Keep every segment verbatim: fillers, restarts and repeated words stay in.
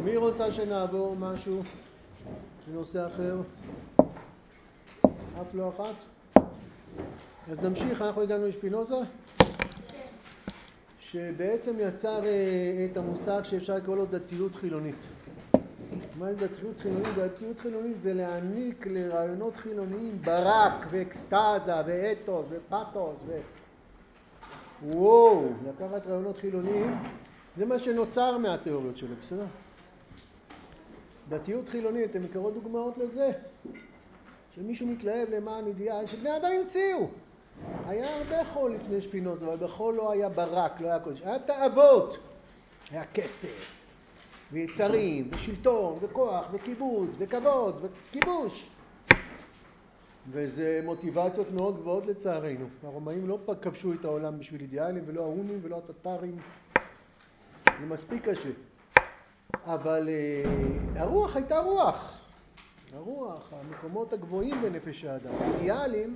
מי רוצה שנעבור משהו בנושא אחר? אף לא אחת? אז נמשיך, אנחנו הגענו לשפינוזה, שבעצם יצר את המושג שאפשר לקרוא לו דתיות חילונית. מה זה דתיות חילונית? דתיות חילונית זה להעניק לרעיונות חילוניים ברק ואקסטאזה ואתוס ופאתוס ו... וואו, לקחת רעיונות חילוניים, זה מה שנוצר מהתיאוריות שלו, בסדר? דתיות חילונית, אתם מכירות דוגמאות לזה? שמישהו מתלהב למען אידיאל שבני אדם המציאו. היה הרבה חול לפני שפינוזה, אבל בחול לא היה ברק, לא היה קודש. היה תאוות, היה כסף, ויצרים, ושלטון, וכוח, וכיבוד, וכבוד, וכיבוש. וזה מוטיבציות מאוד גבוהות לצערנו. הרומאים לא כבשו את העולם בשביל אידיאלים, ולא ההונים ולא הטטרים. זה מספיק קשה. אבל uh, הרוח הייתה רוח. הרוח, המקומות הגבוהים בנפש האדם. האידיאלים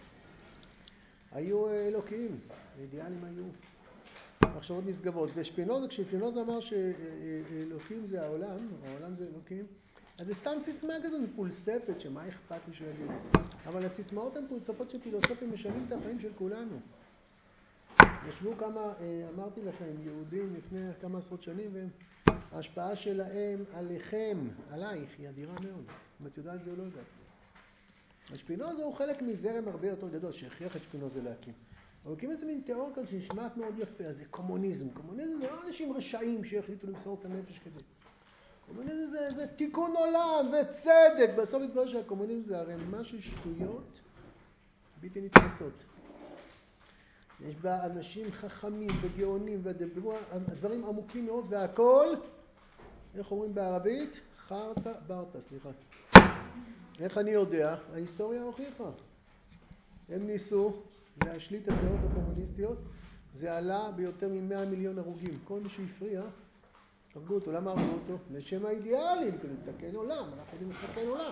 היו אלוקים. האידיאלים היו מחשבות נשגבות. ושפינוזה, כששפינוזה אמר שאלוקים זה העולם, העולם זה אלוקים, אז זה סתם סיסמה כזו מפולספת, שמה אכפת לי שהוא יגיד את זה. אבל הסיסמאות הן פולספות של פילוסופים משנים את החיים של כולנו. ישבו כמה, אמרתי לכם, יהודים לפני כמה עשרות שנים, וההשפעה שלהם עליכם, עלייך, היא אדירה מאוד. אם את יודעת זה או לא יודעת. השפינוזה הוא חלק מזרם הרבה יותר גדול, שהכריח את שפינוזה להקים. אבל הקים איזה מין תיאור כאן שנשמעת מאוד יפה, אז זה קומוניזם. קומוניזם זה לא אנשים רשעים שהחליטו למסור את הנפש כדי. קומוניזם זה, זה תיקון עולם וצדק. בסוף התברר שהקומוניזם זה הרי משהו שטויות בלתי נתפסות. יש בה אנשים חכמים וגאונים ודברו דברים עמוקים מאוד, והכל, איך אומרים בערבית? חרטה ברטה, סליחה. איך אני יודע? ההיסטוריה הוכיחה. הם ניסו להשליט את התיאוריות הקומוניסטיות, זה עלה ביותר מ-מאה מיליון הרוגים. כל מי שהפריע, הרגו אותו. למה הרגו אותו? לשם האידיאלים, כדי לתקן עולם. אנחנו יודעים לתקן עולם.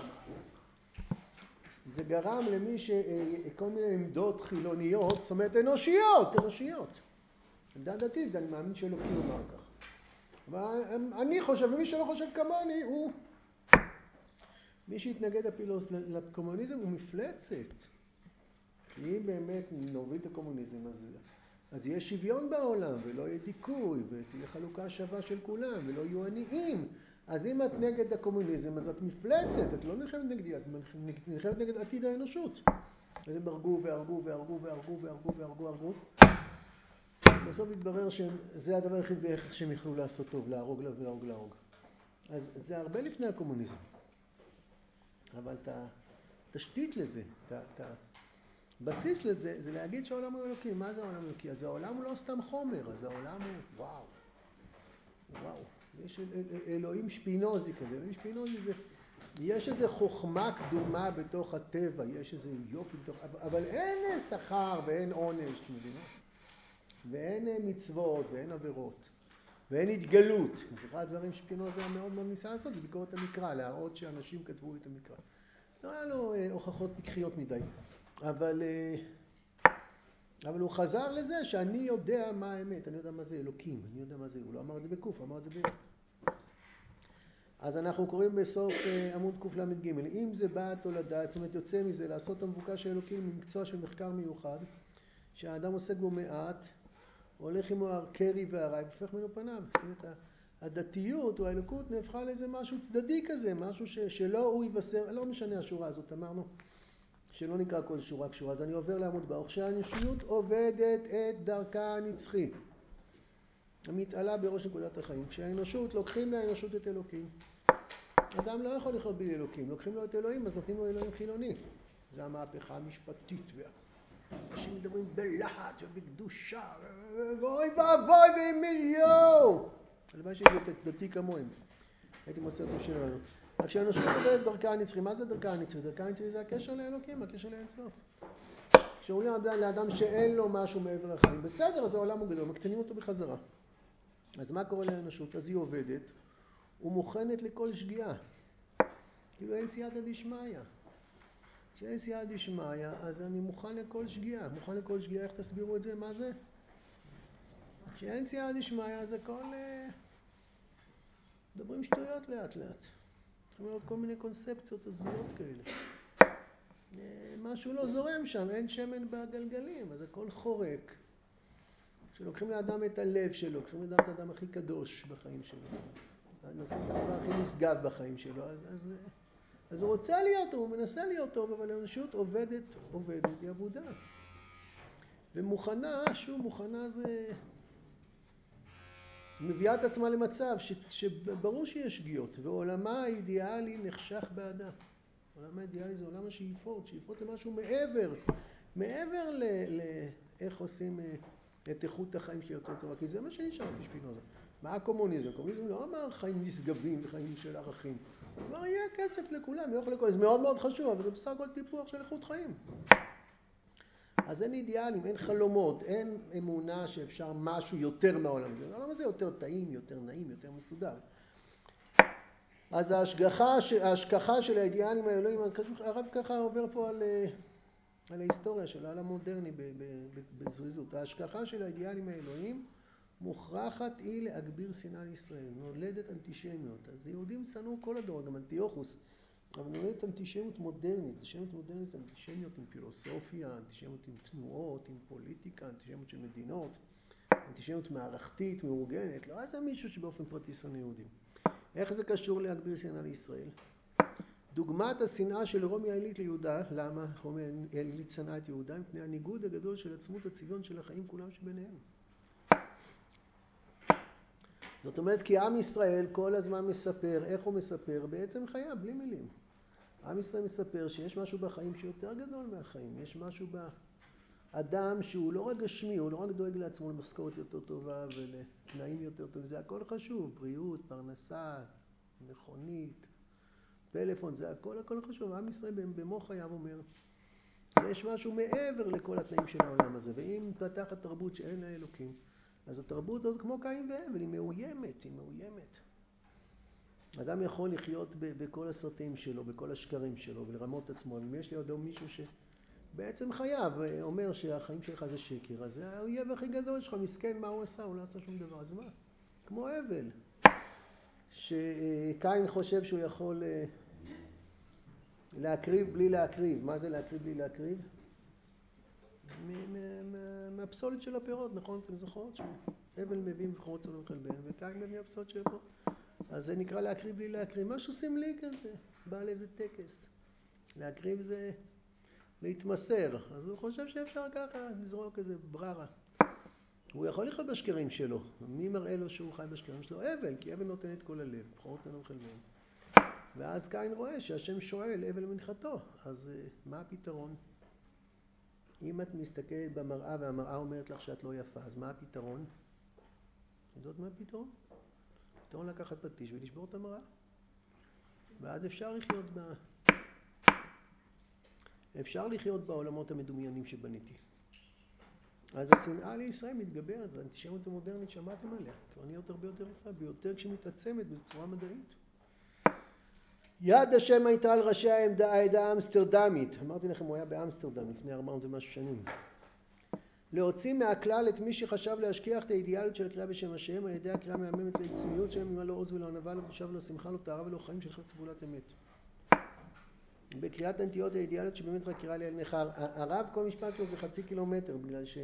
זה גרם למי שכל מיני עמדות חילוניות, זאת אומרת אנושיות, אנושיות. עמדה דתית, זה אני מאמין שאלוקים אומר כך. ואני חושב, ומי שלא חושב כמוני, הוא... מי שהתנגד לקומוניזם הוא מפלצת. כי אם באמת נוביל את הקומוניזם, אז, אז יהיה שוויון בעולם, ולא יהיה דיכוי, ותהיה חלוקה שווה של כולם, ולא יהיו עניים. אז אם את נגד הקומוניזם, אז את מפלצת, את לא נלחמת נגדי, את נלחמת נגד עתיד האנושות. אז הם הרגו והרגו והרגו והרגו והרגו והרגו והרגו. בסוף התברר שזה הדבר היחיד ואיך שהם יכלו לעשות טוב, להרוג ולהרוג להרוג. אז זה הרבה לפני הקומוניזם. אבל את התשתית לזה, את הבסיס לזה, זה להגיד שהעולם הוא אלוקי. מה זה העולם אלוקי? אז העולם הוא לא סתם חומר, אז העולם הוא וואו. וואו. יש אלוהים שפינוזי כזה. אלוהים שפינוזי זה, יש איזו חוכמה קדומה בתוך הטבע, יש איזה יופי בתוך, אבל אין שכר ואין עונש, מבינה? ואין מצוות ואין עבירות. ואין התגלות. אז אחד הדברים שפינוזה מאוד מאוד ניסה לעשות, זה ביקורת המקרא, להראות שאנשים כתבו את המקרא. לא היה לו אה, הוכחות פיקחיות מדי. אבל, אה, אבל הוא חזר לזה שאני יודע מה האמת, אני יודע מה זה אלוקים, אני יודע מה זה, הוא לא אמר את זה בקוף, הוא אמר את זה בית. אז אנחנו קוראים בסוף אה, עמוד קוף למד ג' אם זה באת או לדעת, זאת אומרת יוצא מזה לעשות המבוקש של אלוקים ממקצוע של מחקר מיוחד, שהאדם עוסק בו מעט, הולך עם הקרי והרעי, הופך ממנו פניו. זאת אומרת, הדתיות או האלוקות נהפכה לאיזה משהו צדדי כזה, משהו ש, שלא הוא יבשר, לא משנה השורה הזאת, אמרנו שלא נקרא כל שורה קשורה. אז אני עובר לעמוד בה. כשהאנושיות עובדת את דרכה הנצחי, המתעלה בראש נקודת החיים. כשהאנושות, לוקחים לאנושות את אלוקים. אדם לא יכול לחיות בלי אלוקים. לוקחים לו את אלוהים, אז נותנים לו אלוהים חילוני. זה המהפכה המשפטית וה... אנשים מדברים בלהט ובקדושה, ואוי ואבוי ואמיליו. הלוואי שהייתי דתי כמוהם. הייתי מוסר את השיר הזאת. רק כשאנושות עובדת דרכה הנצחי, מה זה דרכה הנצחי? דרכה הנצחי זה הקשר לאלוקים, הקשר לאינסוף. כשאומרים לאדם שאין לו משהו מעבר לחיים, בסדר, אז העולם הוא גדול, מקטנים אותו בחזרה. אז מה קורה לאנושות? אז היא עובדת ומוכנת לכל שגיאה. כאילו אין סייעתא דשמיא. כשאין סייעתא דשמיא, אז אני מוכן לכל שגיאה. מוכן לכל שגיאה, איך תסבירו את זה? מה זה? כשאין סייעתא דשמיא, אז הכל... מדברים שטויות לאט לאט. צריכים לראות כל מיני קונספציות הזויות כאלה. משהו לא זורם שם, אין שמן בגלגלים, אז הכל חורק. כשלוקחים לאדם את הלב שלו, כשלוקחים לאדם את האדם הכי קדוש בחיים שלו, לוקחים את הדבר הכי נשגב בחיים שלו, אז, אז, אז הוא רוצה להיות, הוא מנסה להיות טוב, אבל האנושות עובדת, עובדת, היא עבודה. ומוכנה, שוב, מוכנה זה... מביאה את עצמה למצב ש, שברור שיש שגיאות, ועולמה האידיאלי נחשך באדם. עולם האידיאלי זה עולם השאיפות, שאיפות למשהו מעבר, מעבר ל... ל איך עושים את איכות החיים שהיא יותר טובה, כי זה מה שנשאר לפי שפינוזה. מה הקומוניזם? הקומוניזם לא אמר חיים נשגבים וחיים של ערכים. הוא אמר, יהיה כסף לכולם, יהיה אוכל לכולם. זה מאוד מאוד חשוב, אבל זה בסך הכל טיפוח של איכות חיים. אז אין אידיאלים, אין חלומות, אין אמונה שאפשר משהו יותר מהעולם הזה. העולם הזה יותר טעים, יותר נעים, יותר מסודר. אז ההשגחה, ההשכחה של האידיאלים האלוהים, הרב ככה עובר פה על, על ההיסטוריה של העולם המודרני בזריזות. ההשכחה של האידיאלים האלוהים מוכרחת היא להגביר שנאה לישראל, נולדת אנטישמיות. אז יהודים שנאו כל הדור, גם אנטיוכוס, אבל נולדת אנטישמיות מודרנית, אנטישמיות מודרנית, אנטישמיות עם פילוסופיה, אנטישמיות עם תנועות, עם פוליטיקה, אנטישמיות של מדינות, אנטישמיות מערכתית, מאורגנת, לא איזה מישהו שבאופן פרטי שונא יהודים. איך זה קשור להגביר שנאה לישראל? דוגמת השנאה של רומי העילית ליהודה, למה רומי העילית שנאה את יהודה? מפני הניגוד הגדול של עצמות הצביון של החיים כולם שביניהם. זאת אומרת, כי עם ישראל כל הזמן מספר, איך הוא מספר? בעצם חייו, בלי מילים. עם ישראל מספר שיש משהו בחיים שיותר גדול מהחיים. יש משהו באדם שהוא לא רק גשמי, הוא לא רק דואג לעצמו למשכורת יותר טובה ולתנאים יותר טובים. זה הכל חשוב, בריאות, פרנסה, מכונית, פלאפון, זה הכל, הכל חשוב. עם ישראל במו חייו אומר, יש משהו מעבר לכל התנאים של העולם הזה. ואם פתחת תרבות שאין לה אלוקים, אז התרבות הזאת כמו קין והבל, היא מאוימת, היא מאוימת. אדם יכול לחיות ב- בכל הסרטים שלו, בכל השקרים שלו, ולרמות את עצמו. אם יש לי עוד מישהו שבעצם חייב, אומר שהחיים שלך זה שקר, אז זה האויב הכי גדול שלך, מסכן, מה הוא עשה? הוא לא עשה שום דבר, אז מה? כמו הבל. שקין חושב שהוא יכול להקריב בלי להקריב. מה זה להקריב בלי להקריב? מהפסולת של הפירות, נכון? אתם זוכרות? שהבל מביא מבחורות צלם חלבן, וקין מביא הפסולת של הפירות. אז זה נקרא להקריב בלי להקריב. משהו סמלי כזה, בא לאיזה טקס. להקריב זה להתמסר. אז הוא חושב שאפשר ככה לזרוק איזה בררה. הוא יכול לחיות בשקרים שלו. מי מראה לו שהוא חי בשקרים שלו? אבל, כי אבל נותן את כל הלב, מבחורות צלם חלבן. ואז קין רואה שהשם שואל אבל מנחתו. אז מה הפתרון? אם את מסתכלת במראה והמראה אומרת לך שאת לא יפה, אז מה הפתרון? יודעות מה הפתרון? הפתרון לקחת פטיש ולשבור את המראה. ואז אפשר לחיות ב... אפשר לחיות בעולמות המדומיינים שבניתי. אז השנאה לישראל מתגברת, האנטישמיות המודרנית שמעתם עליה, כבר נהיות הרבה יותר יפה, ביותר כשמתעצמת בצורה מדעית. יד השם הייתה על ראשי העמדה, העדה האמסטרדמית. אמרתי לכם, הוא היה באמסטרדם לפני ארבע מאות ומשהו שנים. להוציא מהכלל את מי שחשב להשכיח את האידיאליות של הקריאה בשם השם על ידי הקריאה מהממת לעצמיות שהם ממה לא עוז ולא ענווה, לא חושב ולא שמחה, לא טהרה ולא חיים של חפץ פעולת אמת. בקריאת הנטיות האידיאליות שבאמת רק קראה לי על נחר. הרב כל משפט שלו זה חצי קילומטר בגלל ש...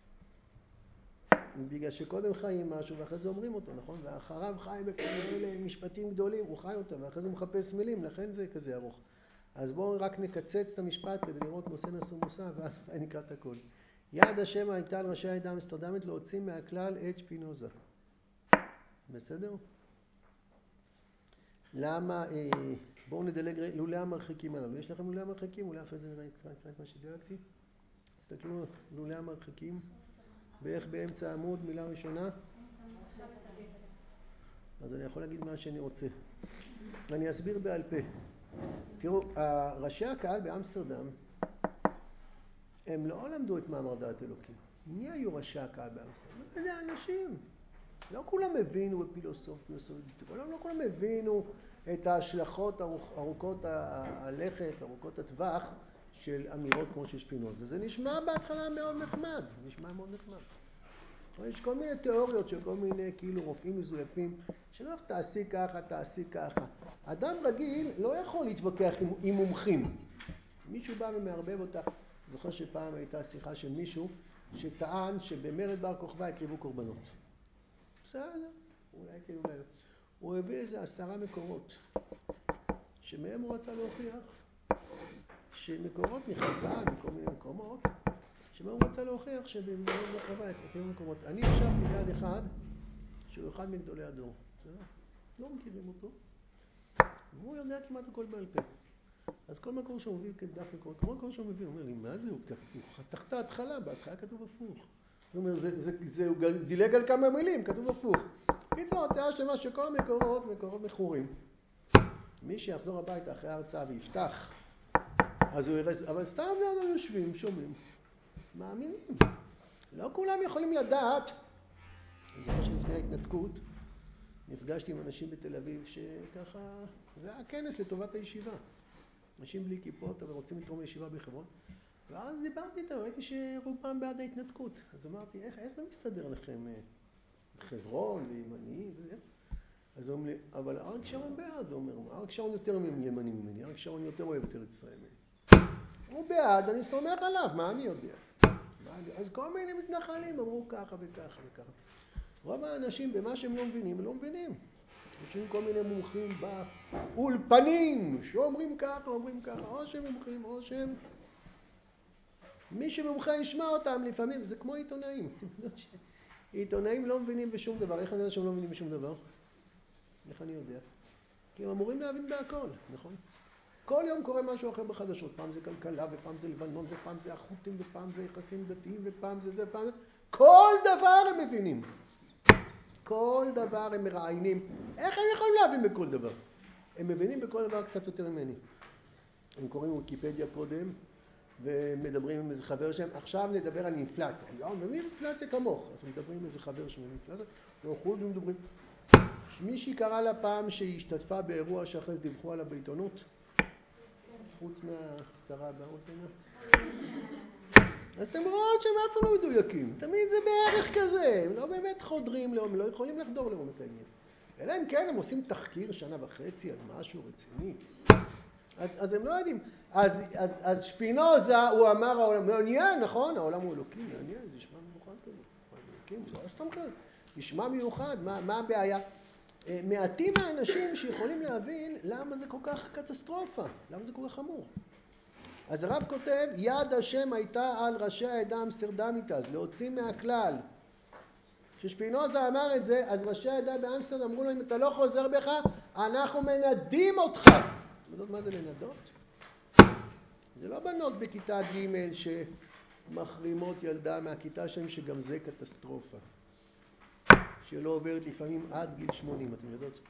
בגלל שקודם חיים משהו ואחרי זה אומרים אותו, נכון? ואחריו חי בכאלה משפטים גדולים, הוא חי אותם ואחרי זה הוא מחפש מילים, לכן זה כזה ארוך. אז בואו רק נקצץ את המשפט כדי לראות נושא נשוא מושא ואז נקרא את הכל. יד השם הייתה על ראשי העדה האמסטרדמית להוציא מהכלל את שפינוזה. בסדר? למה, אה, בואו נדלג לולי המרחיקים עליו. יש לכם לולי המרחיקים? אולי אחרי זה נראה קצת את מה שדלגתי. תסתכלו לולי המרחיקים. ואיך באמצע העמוד, מילה ראשונה? אז אני יכול להגיד מה שאני רוצה. אני אסביר בעל פה. תראו, ראשי הקהל באמסטרדם, הם לא למדו את מאמר דעת אלוקים. מי היו ראשי הקהל באמסטרדם? זה אנשים. לא כולם הבינו בפילוסוף, פילוסופית, לא כולם הבינו את ההשלכות ארוכות הלכת, ארוכות הטווח של אמירות כמו של שפינוזה. זה נשמע בהתחלה מאוד נחמד, נשמע מאוד נחמד. יש כל מיני תיאוריות של כל מיני כאילו רופאים מזויפים, שלא תעשי ככה, תעשי ככה. אדם רגיל לא יכול להתווכח עם, עם מומחים. מישהו בא ומערבב אותה. זוכר שפעם הייתה שיחה של מישהו שטען שבמרד בר כוכבא יקריבו קורבנות. בסדר, אולי יקריבו להם. הוא הביא איזה עשרה מקורות, שמהם הוא רצה להוכיח שמקורות מחז"ל, מכל מיני מקומות, שבהם הוא רצה להוכיח שבמרד בר כוכבא יקריבו מקורות. אני ישבתי ליד אחד, שהוא אחד מגדולי הדור. בסדר? לא מכירים אותו. והוא יודע כמעט הכל בעל פה. אז כל מקור שהוא מביא כדף מקור, כל מקור שהוא מביא, הוא אומר לי, מה זה? הוא חתך את ההתחלה, בהתחלה כתוב הפוך. הוא אומר, זה, זה, זה, הוא דילג על כמה מילים, כתוב הפוך. קיצור, הצעה שלמה שכל המקורות, מקורות מכורים. מי שיחזור הביתה אחרי ההרצאה ויפתח, אז הוא יראה, אבל סתם לא יושבים, שומעים, מאמינים. לא כולם יכולים לדעת. אני זוכר שלפני ההתנתקות, נפגשתי עם אנשים בתל אביב שככה, זה היה כנס לטובת הישיבה. אנשים בלי כיפות, אבל רוצים לתרום לישיבה בחברון. ואז דיברתי איתם, ראיתי שרובם בעד ההתנתקות. אז אמרתי, איך, איך זה מסתדר לכם? חברון וימניים וזה? אז הוא אומר לי, אבל אריק שרון בעד, הוא אומר, אריק שרון יותר ימני ממני, אריק שרון יותר אוהב את ארץ ישראל ממני. הוא בעד, אני סומך עליו, מה אני יודע? אז כל מיני מתנחלים אמרו ככה וככה וככה. רוב האנשים במה שהם לא מבינים, הם לא מבינים. יש כל מיני מומחים באולפנים שאומרים ככה, אומרים ככה, או שהם מומחים, או שהם... מי שמומחה ישמע אותם לפעמים, זה כמו עיתונאים. עיתונאים לא מבינים בשום דבר. איך אני יודע שהם לא מבינים בשום דבר? איך אני יודע? כי הם אמורים להבין בהכל, נכון? כל יום קורה משהו אחר בחדשות. פעם זה כלכלה, ופעם זה לבנון, ופעם זה החות'ים, ופעם זה יחסים דתיים, ופעם זה זה, ופעם זה... כל דבר הם מבינים. כל דבר הם מראיינים. איך הם יכולים להבין בכל דבר? הם מבינים בכל דבר קצת יותר ממני. הם קוראים ויקיפדיה קודם, ומדברים עם איזה חבר שלהם. עכשיו נדבר על אינפלציה. הם לא מבינים אינפלציה כמוך. אז הם מדברים עם איזה חבר שלהם אינפלציה. ואוכלו ומדברים. מישהי קרא לה פעם שהיא השתתפה באירוע שאחרי זה דיווחו עליו בעיתונות? חוץ מהכתרה באולפנה. אז אתם רואים שהם אף לא מדויקים. תמיד זה בערך כזה. הם לא באמת חודרים לעומק, לא יכולים לחדור לעומק העניין. אלא אם כן הם עושים תחקיר שנה וחצי על משהו רציני. אז, אז הם לא יודעים. אז, אז, אז שפינוזה, הוא אמר, העולם, מעניין, נכון? העולם הוא אלוקים, מעניין, זה נשמע מיוחד כזה. אלוקים, זה לא סתם כזה. נשמע מיוחד, מה, מה הבעיה? מעטים האנשים שיכולים להבין למה זה כל כך קטסטרופה, למה זה כל כך חמור. אז הרב כותב, יד השם הייתה על ראשי העדה האמסטרדמית אז, להוציא מהכלל. כששפינוזה אמר את זה, אז ראשי העדה באמסטרדם אמרו לו, אם אתה לא חוזר בך, אנחנו מנדים אותך. אתם יודעות מה זה לנדות? זה לא בנות בכיתה ג' שמחרימות ילדה מהכיתה שם, שגם זה קטסטרופה. שלא עוברת לפעמים עד גיל שמונים, אתם יודעות?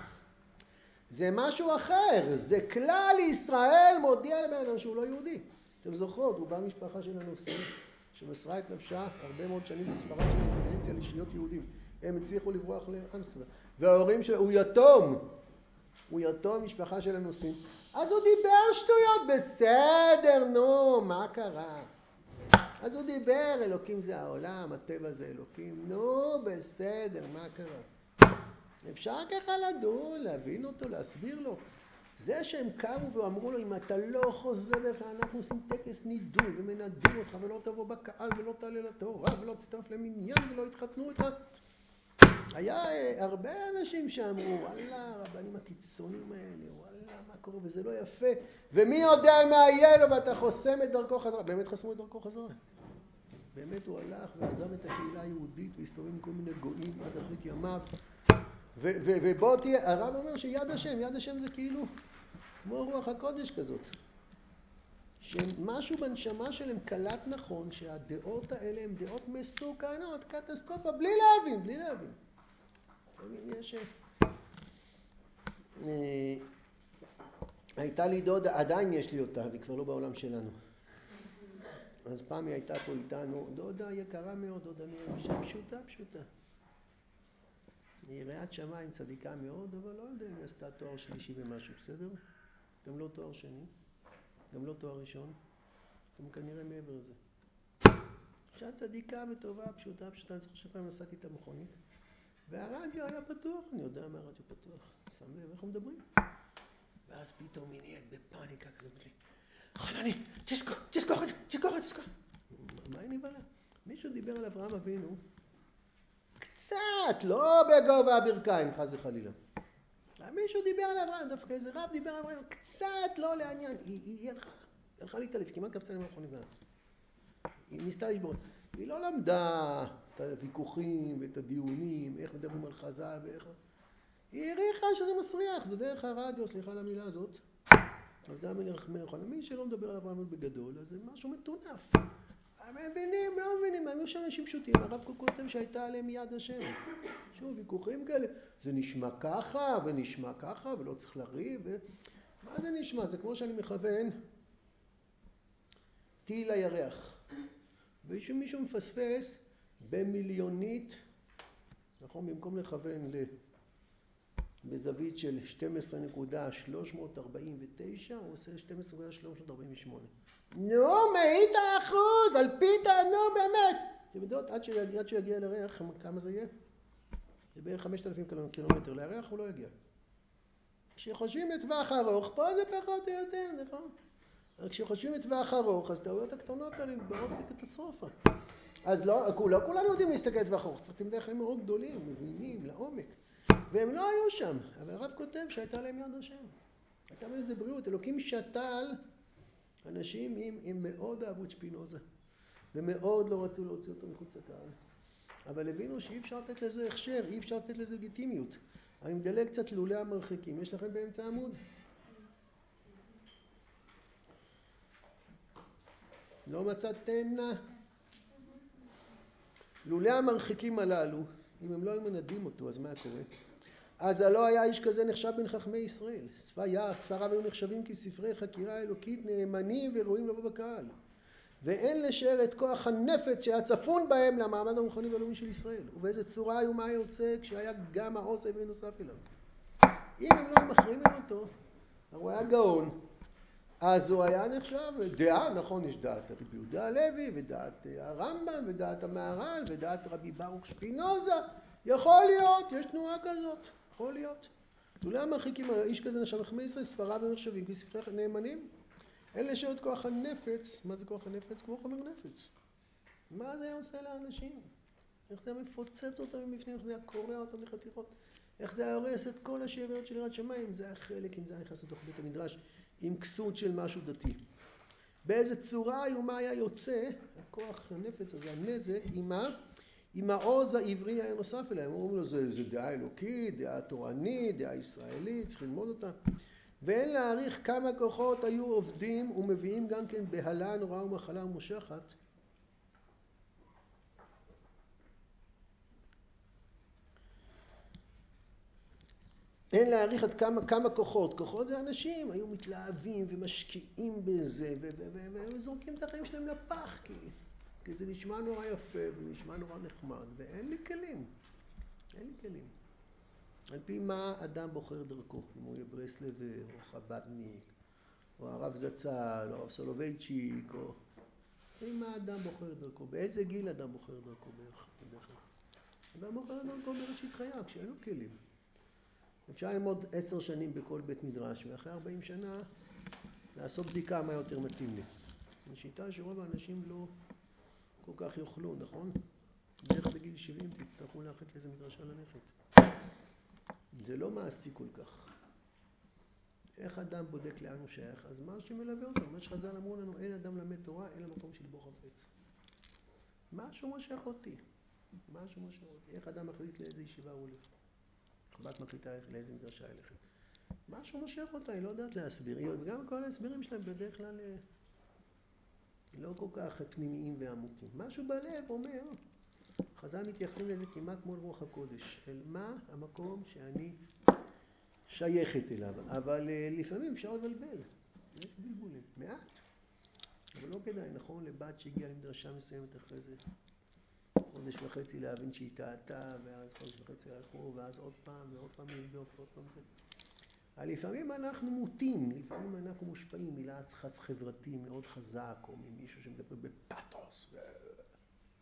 זה משהו אחר, זה כלל ישראל מודיע לבן אדם שהוא לא יהודי. אתם זוכרות, הוא בא משפחה של הנושאים, שמסרה את נפשה הרבה מאוד שנים בספרד של אינטליגנציה לשלהיות יהודים. הם הצליחו לברוח לאמסטרדם. וההורים שלו, הוא יתום. הוא יתום משפחה של הנושאים. אז הוא דיבר שטויות, בסדר, נו, מה קרה? אז הוא דיבר, אלוקים זה העולם, הטבע זה אלוקים. נו, בסדר, מה קרה? אפשר ככה לדון, להבין אותו, להסביר לו. זה שהם קמו ואמרו לו, אם אתה לא חוזר בך, אנחנו עושים טקס נידוי ומנדים אותך, ולא תבוא בקהל, ולא תעלה לתורה, ולא תצטרף למניין, ולא יתחתנו איתך. היה הרבה אנשים שאמרו, וואלה, הרבנים הקיצונים האלה, וואלה, מה קורה, וזה לא יפה. ומי יודע מה יהיה לו, ואתה חוסם את דרכו חזרה. באמת חסמו את דרכו חזרה. באמת הוא הלך ועזב את הקהילה היהודית, והסתובב עם כל מיני גויים עד אחרית ימיו. ובוא תהיה, הרב אומר שיד השם, יד השם זה כאילו כמו רוח הקודש כזאת. שמשהו בנשמה שלהם קלט נכון, שהדעות האלה הן דעות מסוכנות, קטסטרופה, בלי להבין, בלי להבין. יש... הייתה לי דודה, עדיין יש לי אותה, והיא כבר לא בעולם שלנו. אז פעם היא הייתה פה איתנו, דודה יקרה מאוד, דודה נראה פשוטה, פשוטה. היא יראת שמיים, צדיקה מאוד, אבל לא יודע אם היא עשתה תואר שלישי במשהו, בסדר? גם לא תואר שני, גם לא תואר ראשון, גם כנראה מעבר לזה. אישה צדיקה וטובה, פשוטה, פשוטה, אני זוכר שפעם נסעתי את המכונית, והרדיו היה פתוח, אני יודע מה הרדיו פתוח, שם לב איך הוא מדברים. ואז פתאום היא נהיית בפאניקה כזה, אמרת לי, חנני, תזכור, תזכור את זה, תזכור את זה, תזכור. מה היא נבהלה? מישהו דיבר על אברהם אבינו, קצת, לא בגובה הברכיים, חס וחלילה. מישהו דיבר על אברהם, דווקא איזה רב דיבר על אברהם, קצת לא לעניין. היא, היא הלכה להתעלף, כמעט קפצה לי מהמכונית. היא ניסתה לשבור. היא לא למדה את הוויכוחים ואת הדיונים, איך מדברים על חז"ל ואיך... היא הריחה שזה מסריח, זה דרך הרדיו, סליחה על המילה הזאת. אבל זה המלך מלך. מי שלא מדבר על אברהם בגדול, אז זה משהו מטונף. מבינים, לא מבינים, היו שם אנשים פשוטים, הרב כותב שהייתה עליהם יד השם. שוב, ויכוחים כאלה, זה נשמע ככה ונשמע ככה ולא צריך לריב. ו... מה זה נשמע? זה כמו שאני מכוון טיל לירח. ומישהו מפספס במיליונית, נכון, במקום לכוון ל... בזווית של שתים עשרה נקודה שלוש מאות ארבעים ותשע, הוא עושה שתים עשרה נקודה שלוש מאות ארבעים ושמונה. נו, מאית האחוז, על פיתה, נו באמת. אתם יודעות, עד שיגיע, עד שיגיע לירח, כמה זה יהיה? זה בערך חמשת אלפים קילומטר. לירח הוא לא יגיע. כשחושבים לטווח ארוך, פה זה פחות או יותר, נכון? אבל כשחושבים לטווח ארוך, אז טעויות הקטנות האלה מתבררות בקטסטרופה. אז לא, לא כולנו יודעים להסתכל לטווח ארוך, צריך תמדי חיים מאוד גדולים, מבינים, לעומק. והם לא היו שם, אבל הרב כותב שהייתה להם יד השם. הייתה באיזה בריאות, אלוקים שתל אנשים עם, עם מאוד אהבו את שפינוזה, ומאוד לא רצו להוציא אותו מחוץ לקהל. אבל הבינו שאי אפשר לתת לזה הכשר, אי אפשר לתת לזה לגיטימיות. אני מדלג קצת לולי המרחיקים, יש לכם באמצע העמוד? לא מצאתם? לולי המרחיקים הללו, אם הם לא היו מנדים אותו, אז מה קורה? אז לא היה איש כזה נחשב בין חכמי ישראל. ספריו היו נחשבים כספרי חקירה אלוקית נאמנים וראויים לבוא בקהל. ואין לשער את כוח הנפץ שהיה צפון בהם למעמד הרוחני והלאומי של ישראל. ובאיזה צורה היו מה יוצא כשהיה גם העוס העברי נוסף אליו. אם הם לא מחרימים אותו, הוא היה גאון. אז הוא היה נחשב דעה, נכון, יש דעת רבי יהודה הלוי ודעת הרמב"ם ודעת המהר"ל ודעת רבי ברוך שפינוזה. יכול להיות, יש תנועה כזאת, יכול להיות. לולא המרחיקים על האיש כזה נחשב חכמי ישראל, ספריו ונחשבים כספרי נאמנים. אין לשער את כוח הנפץ. מה זה כוח הנפץ? כמו חומר נפץ. מה זה היה עושה לאנשים? איך זה היה מפוצץ אותם מבפנים, איך זה היה קורע אותם לחתיכות, איך זה היה הורס את כל השאריות של יראת שמיים. זה היה חלק, אם זה היה נכנס לתוך בית המדרש, עם כסות של משהו דתי. באיזה צורה ומה היה יוצא, הכוח הנפץ הזה, הנזק, עם, ה, עם העוז העברי היה נוסף אליהם. אומרים לו, זה, זה דעה אלוקית, דעה תורנית, דעה ישראלית, צריך ללמוד אותה. ואין להעריך כמה כוחות היו עובדים ומביאים גם כן בהלה נוראה ומחלה ומושכת. אין להעריך עד כמה, כמה כוחות. כוחות זה אנשים, היו מתלהבים ומשקיעים בזה, וזורקים את החיים שלהם לפח, כי, כי זה נשמע נורא יפה ונשמע נורא נחמד, ואין לי כלים. אין לי כלים. על פי מה אדם בוחר דרכו, אם הוא יהיה ברסלבר, או חב"דניק, או הרב זצ"ל, או הרב סולובייצ'יק, או... אם מה אדם בוחר דרכו, באיזה גיל אדם בוחר דרכו בערך? אדם בוחר דרכו בראשית חייו, כשאין לו כלים. אפשר ללמוד עשר שנים בכל בית מדרש, ואחרי ארבעים שנה לעשות בדיקה מה יותר מתאים לי. זו שיטה שרוב האנשים לא כל כך יוכלו, נכון? בערך בגיל שבעים תצטרכו ללכת לאיזה מדרשה ללכת. זה לא מעשי כל כך. איך אדם בודק לאן הוא שייך? אז מה שמלווה אותו? מה שחז"ל אמרו לנו, אין אדם למד תורה, אין למקום של בור חפץ. משהו מושך אותי. משהו מושך אותי. איך אדם מחליט לאיזה ישיבה הוא הולך? חב"ד מחליטה לאיזה מדרשה הלכת. משהו מושך אותה, היא לא יודעת להסביר. וגם כל ההסברים שלהם בדרך כלל לא כל כך פנימיים ועמוקים. משהו בלב אומר, חז"ל מתייחסים לזה כמעט כמו רוח הקודש. אל מה המקום שאני שייכת אליו. אבל לפעמים אפשר לבלבל. יש בלבולים. מעט. אבל לא כדאי, נכון? לבת שהגיעה למדרשה מסוימת אחרי זה. חודש וחצי להבין שהיא טעתה, ואז חודש וחצי הלכו, ואז עוד פעם, ועוד פעם לבדוק, ועוד פעם זה. לפעמים אנחנו מוטים, לפעמים אנחנו מושפעים מלחץ חברתי מאוד חזק, או ממישהו שמדבר בפאתוס.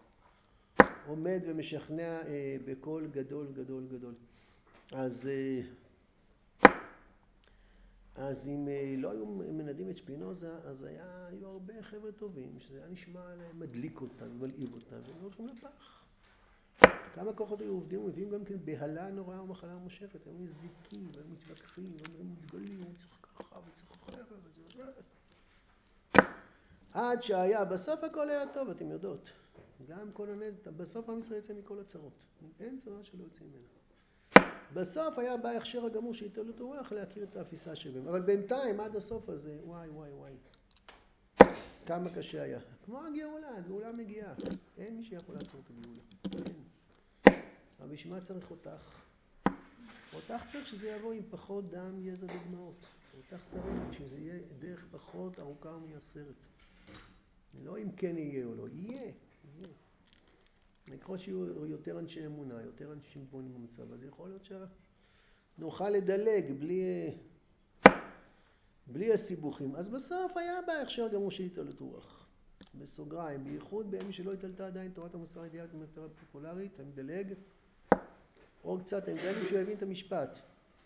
עומד ומשכנע בקול גדול גדול גדול. אז אז אם לא היו מנדים את שפינוזה, אז היה, היו הרבה חבר'ה טובים, שזה היה נשמע עליהם, מדליק אותם, מלהיב אותם, והם הולכים לפח. כמה כוחות היו עובדים, ומביאים גם כן בהלה נוראה ומחלה מושכת, הם מזיקים, והם מתווכחים, והם מתגלים, הוא צריך ככה, וצריך אחרת, וזה... עד שהיה, בסוף הכל היה טוב, אתם יודעות. גם כל הנזק, בסוף עם ישראל יצא מכל הצרות. אין צרה שלא יוצא ממנה. בסוף היה בא הכשר הגמור שייתן לו רוח להכיר את האפיסה שבהם. אבל בינתיים, עד הסוף הזה, וואי, וואי, וואי. כמה קשה היה. כמו הגאולה, הגאולה מגיעה. אין מי שיכול לעצור את הגאולה. אין. אבל בשביל מה צריך אותך? אותך צריך שזה יבוא עם פחות דם, יזע ודמעות. אותך צריך שזה יהיה דרך פחות ארוכה ומייסרת. לא אם כן יהיה או לא, יהיה. יהיה. לקרוא שיהיו יותר אנשי אמונה, יותר אנשים בונים במצב, אז יכול להיות שנוכל לדלג בלי, בלי הסיבוכים. אז בסוף היה בה הכשר גמור שהתעלת רוח. בסוגריים, בייחוד בימים שלא התעלתה עדיין תורת המוסר האידיאלית במטרה פופולרית, אני מדלג, או קצת, אני מדלג שהוא יבין את המשפט.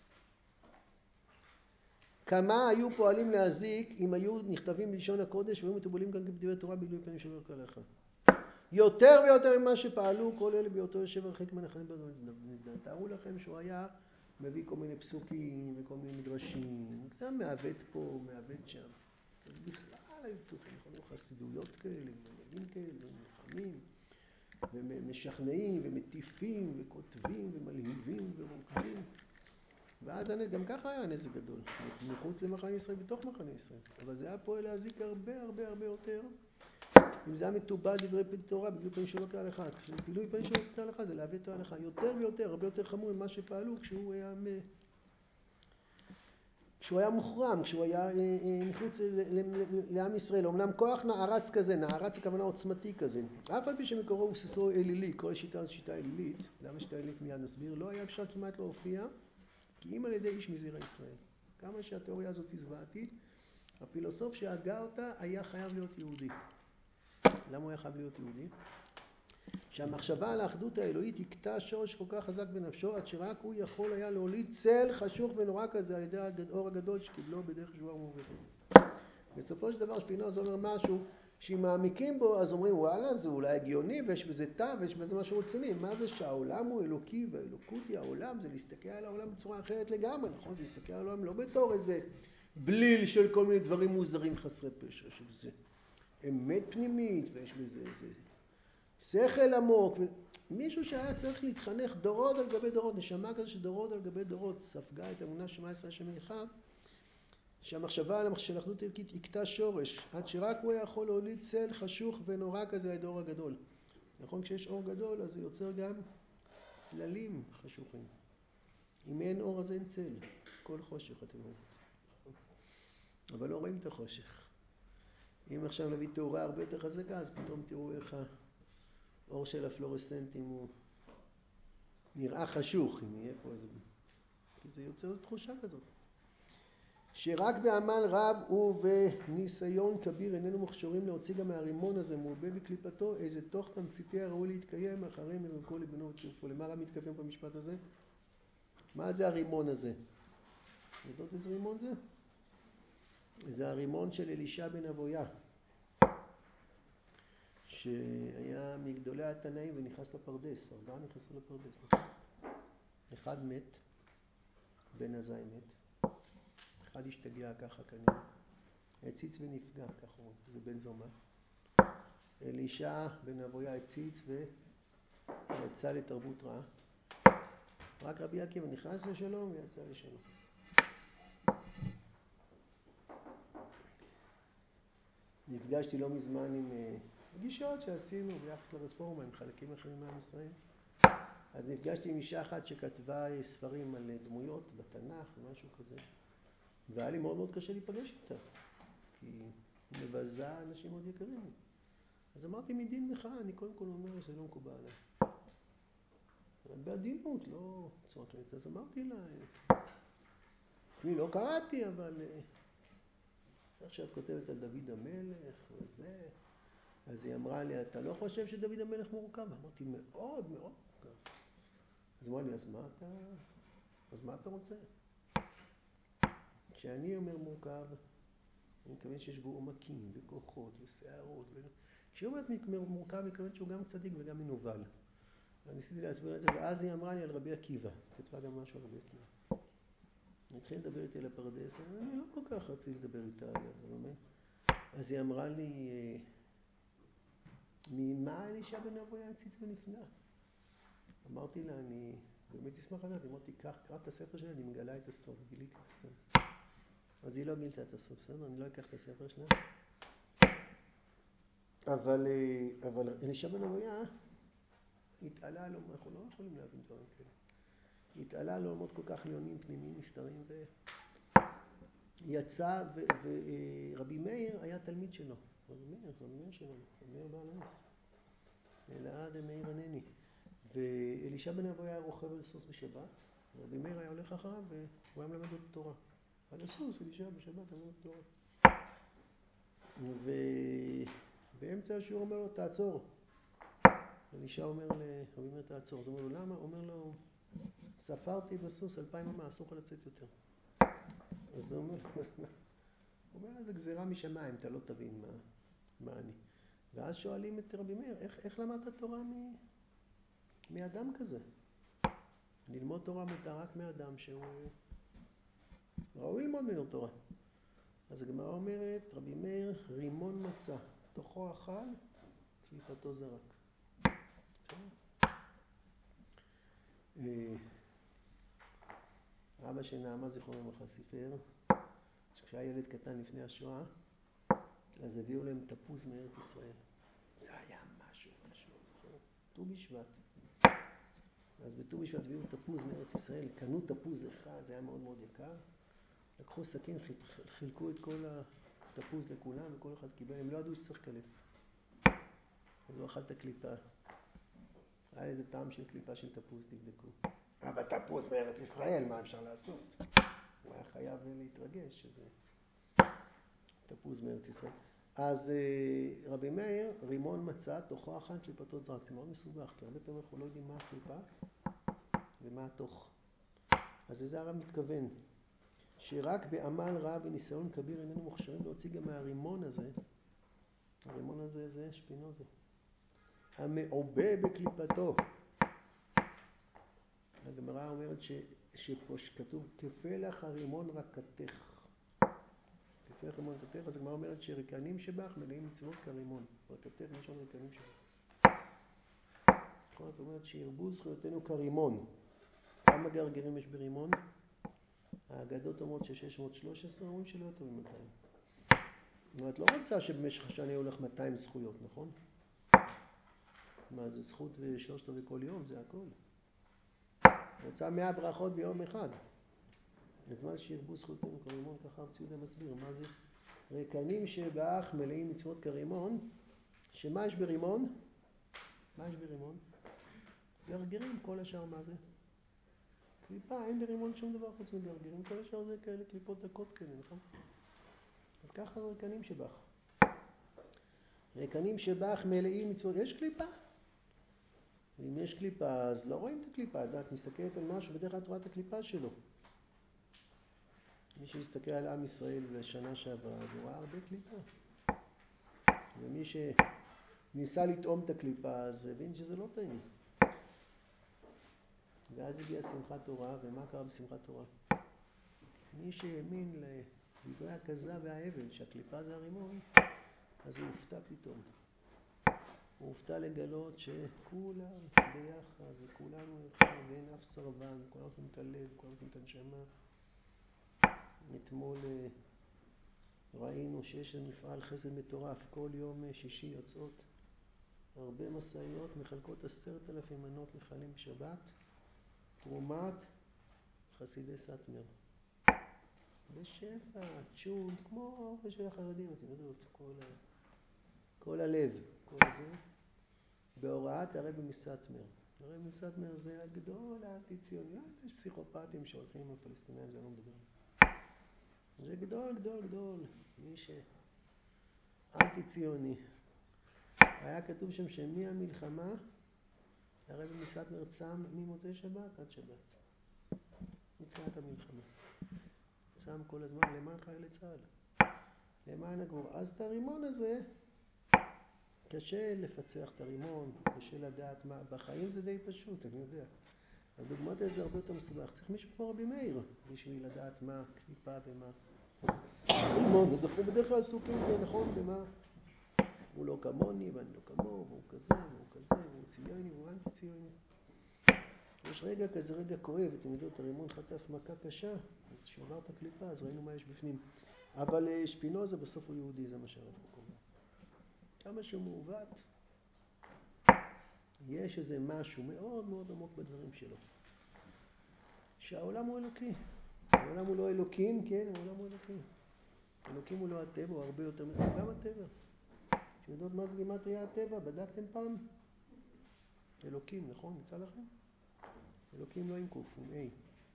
כמה היו פועלים להזיק אם היו נכתבים בלשון הקודש והיו מטובלים גם כבדברי תורה בגילוי פנים שלא כהלכה. יותר ויותר ממה שפעלו כל אלה בהיותו יושב הרחק מנחלים בנדן. תארו לכם שהוא היה מביא כל מיני פסוקים וכל מיני מדרשים, קצת מעוות פה, מעוות שם. אז בכלל היו פתוחים, יכולנו חסידויות כאלה, ומנהגים כאלה, ומלחמים, ומשכנעים, ומטיפים, וכותבים, ומלהיבים, ורוקדים. ואז גם ככה היה נזק גדול, מחוץ למחנה ישראל, בתוך מחנה ישראל. אבל זה היה פועל להזיק הרבה הרבה הרבה יותר. אם זה היה מטובל דברי תורה, בגילוי פנים שלא כהלכה. כשגילוי פנים שלא כהלכה זה להביא את ההלכה יותר ויותר, הרבה יותר חמור ממה שפעלו כשהוא היה, כשהוא היה מוחרם, כשהוא היה מחוץ לעם ישראל. אמנם כוח נערץ כזה, נערץ הכוונה עוצמתי כזה. אף על פי שמקורו ובסיסו אלילי, כל שיטה זו שיטה אלילית, למה שיטה אלילית מיד נסביר, לא היה אפשר כמעט להופיע, כי אם על ידי איש מזרע ישראל. כמה שהתיאוריה הזאת זוועתית, הפילוסוף שהגה אותה היה חייב להיות יהודי. למה הוא היה חייב להיות יהודי? שהמחשבה על האחדות האלוהית יקטע שורש כל כך חזק בנפשו, עד שרק הוא יכול היה להוליד צל חשוך ונורא כזה על ידי האור הגדול שקיבלו בדרך שבועה ומעוותת. בסופו של דבר שפינוזה אומר משהו שאם מעמיקים בו אז אומרים וואלה זה אולי הגיוני ויש בזה טעם ויש בזה משהו רציני. מה זה שהעולם הוא אלוקי והאלוקות היא העולם? זה להסתכל על העולם בצורה אחרת לגמרי, נכון? זה להסתכל על העולם לא בתור איזה בליל של כל מיני דברים מוזרים חסרי פשר, שזה אמת פנימית ויש בזה איזה שכל עמוק. מישהו שהיה צריך להתחנך דורות על גבי דורות, נשמה כזה שדורות על גבי דורות ספגה את אמונה שמע ישראל השם אחד, שהמחשבה על האחדות האלוקית יקטע שורש, עד שרק הוא יכול להוליד צל חשוך ונורא כזה על האור הגדול. נכון, כשיש אור גדול אז זה יוצר גם צללים חשוכים. אם אין אור אז אין צל, כל חושך אתם רואים. אבל לא רואים את החושך. אם עכשיו נביא תאורה הרבה יותר חזקה, אז פתאום תראו איך האור של הפלורסנטים הוא נראה חשוך, אם יהיה פה איזה... כי זה יוצר תחושה כזאת. שרק בעמל רב ובניסיון כביר איננו מוכשרים להוציא גם מהרימון הזה מעובה בקליפתו איזה תוך תמציתי הראוי להתקיים אחרי מרקו לבנו וצירופו. למה רב מתכוון במשפט הזה? מה זה הרימון הזה? יודעות איזה רימון זה? זה הרימון של אלישע בן אבויה, שהיה מגדולי התנאים ונכנס לפרדס. ארבעה נכנסו לפרדס, נכון? אחד מת, בן עזאי מת, אחד השתגע ככה כנראה, הציץ ונפגע, ככה אומרים, זה בן זומא. אלישע בן אבויה הציץ ויצא לתרבות רעה. רק רבי עקיבא נכנס לשלום ויצא לשלום. נפגשתי לא מזמן עם פגישות שעשינו ביחס לרפורמה עם חלקים אחרים מעם ישראל. אז נפגשתי עם אישה אחת שכתבה ספרים על דמויות בתנ"ך ומשהו כזה. והיה לי מאוד מאוד קשה להיפגש איתה, כי היא מבזה אנשים מאוד יקרים. אז אמרתי מדין מחאה, אני קודם כל אומר שזה לא מקובל עליי. בעדינות, לא צועקת. אז אמרתי לה, אני לא קראתי, אבל איך שאת כותבת על דוד המלך וזה, אז היא אמרה לי, אתה לא חושב שדוד המלך מורכב? אמרתי, מאוד מאוד מורכב. אז אמרה לי, אז מה אתה, אז מה אתה רוצה? כשאני אומר מורכב, אני מתכוון שיש בו עומקים וכוחות ושערות. ו... כשהיא אומרת מורכב, היא מתכוונת שהוא גם צדיק וגם מנוול. ניסיתי להסביר את זה, ואז היא אמרה לי על רבי עקיבא. כתבה גם משהו על רבי עקיבא. אני התחיל לדבר איתי על הפרדס, אני לא כל כך רציתי לדבר איתה על זה. אז היא אמרה לי, ממה אלישע בן אבויה הציץ ונפנע? אמרתי לה, אני באמת אשמח לדעת, אמרתי, קח, קרא את הספר שלה, אני מגלה את הסוף, גיליתי את הסוף. אז היא לא גילתה את הסוף, בסדר? אני לא אקח את הספר שלה. אבל, אבל אלישע בן אבויה התעלה לו, אנחנו לא יכולים להבין דברים כאלה. התעלה לו לעמוד כל כך עליונים, פנימיים, מסתרים, ויצא, ורבי מאיר היה תלמיד שלו. רבי מאיר, רבי מאיר שלנו, רבי מאיר בעל הנס. אלעד מאיר ענני. ואלישע בן אבויה היה רוכב על סוס בשבת, ורבי מאיר היה הולך אחריו והוא היה מלמד אותו תורה. על הסוס, אלישע בשבת, מלמד אותו תורה. ובאמצע השיעור אומר לו, תעצור. אלישע אומר לרבי מאיר, תעצור. אז הוא אומר לו, למה? הוא אומר לו, ספרתי בסוס אלפיים אמה, אסור לך לצאת יותר. אז הוא אומר, הוא אומר, זה גזירה משמיים, אתה לא תבין מה, מה אני. ואז שואלים את רבי מאיר, איך, איך למדת תורה מ... מאדם כזה? ללמוד תורה מותר רק מאדם שהוא ראוי ללמוד ממנו תורה. אז הגמרא אומרת, רבי מאיר רימון מצא, תוכו אכל, קליפתו זרק. אבא של נעמה זיכרונו לברכה סיפר שכשהיה ילד קטן לפני השואה, אז הביאו להם תפוז מארץ ישראל. זה היה משהו, משהו, זוכר? ט"ו בשבט. אז בט"ו בשבט הביאו תפוז מארץ ישראל, קנו תפוז אחד, זה היה מאוד מאוד יקר. לקחו סכין, חילקו את כל התפוז לכולם, וכל אחד קיבל, הם לא ידעו שצריך קלף. אז הוא אכל את הקליפה. היה איזה טעם של קליפה של תפוז, תבדקו. אבל תפוז מארץ ישראל, מה אפשר לעשות? הוא היה חייב להתרגש שזה תפוז מארץ ישראל. אז רבי מאיר, רימון מצא, תוכו אכל, קליפתו זרק. זה מאוד מסובך, כי הרבה פעמים אנחנו לא יודעים מה הקליפה ומה התוך. אז לזה הרב מתכוון, שרק בעמל רע וניסיון כביר איננו מוכשרים להוציא גם מהרימון הזה, הרימון הזה זה שפינוזה, המעובה בקליפתו. הגמרא אומרת ש, שפה שכתוב כפלח הרימון רקתך. כפלח הרימון רקתך, אז הגמרא אומרת שרקנים שבך מלאים מצוות כרימון. רקתך משון רקנים שבך. נכון, זאת אומרת שירבו זכויותינו כרימון. כמה גרגרים יש ברימון? האגדות אומרות ש-שש מאות ושלוש עשרה, אומרים שלא יותר מ-מאתיים. זאת אומרת, לא רוצה שבמשך השנה הולך מאתיים זכויות, נכון? מה, זה זכות ושלושת רבעי כל יום, זה הכל. רוצה מאה ברכות ביום אחד. מה שירבו זכויותינו כרימון, ככה הרב ציודה מסביר, מה זה? רקנים שבאך מלאים מצוות כרימון, שמה יש ברימון? מה יש ברימון? גרגרים, כל השאר מה זה? קליפה, אין ברימון שום דבר חוץ מגרגרים, כל השאר זה כאלה קליפות דקות כאלה, נכון? אז ככה רקנים שבאך. רקנים שבאך מלאים מצוות, יש קליפה? ואם יש קליפה, אז לא רואים את הקליפה, את מסתכלת על משהו, בדרך כלל את רואה את הקליפה שלו. מי שיסתכל על עם ישראל בשנה שעברה, אז הוא ראה הרבה קליפה. ומי שניסה לטעום את הקליפה, אז הבין שזה לא טעים. ואז הגיעה שמחת תורה, ומה קרה בשמחת תורה? מי שהאמין לדברי הכזב והאבל, שהקליפה זה הרימון, אז הוא הופתע פתאום. הוא הופתע לגלות שכולם ביחד, וכולנו אחד, ואין אף סרבן, כולם נותנים את הלב, כולם נותנים את הנשמה. אתמול ראינו שיש מפעל חסד מטורף, כל יום שישי יוצאות הרבה מסעיות, מחלקות עשרת אלפים מנות לחיילים בשבת, תרומת חסידי סאטמר. בשפע, צ'ונט, כמו האוכל של החרדים, אתם יודעות, כל, ה... כל הלב, כל זה, בהוראת הרבי מסאטמר. הרבי מסאטמר זה הגדול האנטי-ציוני, לא יש פסיכופטים שהולכים עם הפלסטינאים, זה לא מדבר. זה גדול, גדול, גדול, מי שאנטי-ציוני. היה כתוב שם שמי המלחמה, הרי במסעד צם ממוצאי שבת עד שבת. מתחילת המלחמה. צם כל הזמן למען חיילי צה"ל. למען הגבור. אז את הרימון הזה, קשה לפצח את הרימון, קשה לדעת מה, בחיים זה די פשוט, אני יודע. הדוגמאות האלה זה הרבה יותר מסובך. צריך מישהו כמו רבי מאיר, בשביל לדעת מה קליפה ומה. רימון, אז אנחנו בדרך כלל עסוקים, נכון, במה? הוא לא כמוני ואני לא כמוהו, והוא כזה, והוא כזה, והוא ציוני והוא אנטי ציוני. יש רגע כזה, רגע כואב, אתם יודעות, הרימון חטף מכה קשה, אז שבר את הקליפה, אז ראינו מה יש בפנים. אבל שפינוזה בסוף הוא יהודי, זה מה שהרב קוק אומר. כמה שהוא מעוות, יש איזה משהו מאוד מאוד עמוק בדברים שלו. שהעולם הוא אלוקי. העולם הוא לא אלוקים, כן, העולם הוא אלוקים. אלוקים הוא לא הטבע, הוא הרבה יותר מזה, גם הטבע. אתם יודעות מה זה גימטריה הטבע? בדקתם פעם? אלוקים, נכון? יצא לכם? אלוקים לא עם קוף, עם איי.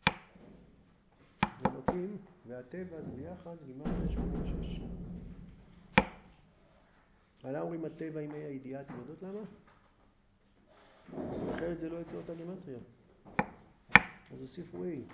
אלוקים והטבע זה ביחד גימטריה שמונים ושש. עלה אומרים הטבע עם איי הידיעה, אתם יודעות למה? אחרת זה לא יצא אותה גימטריה. אז הוסיפו איי.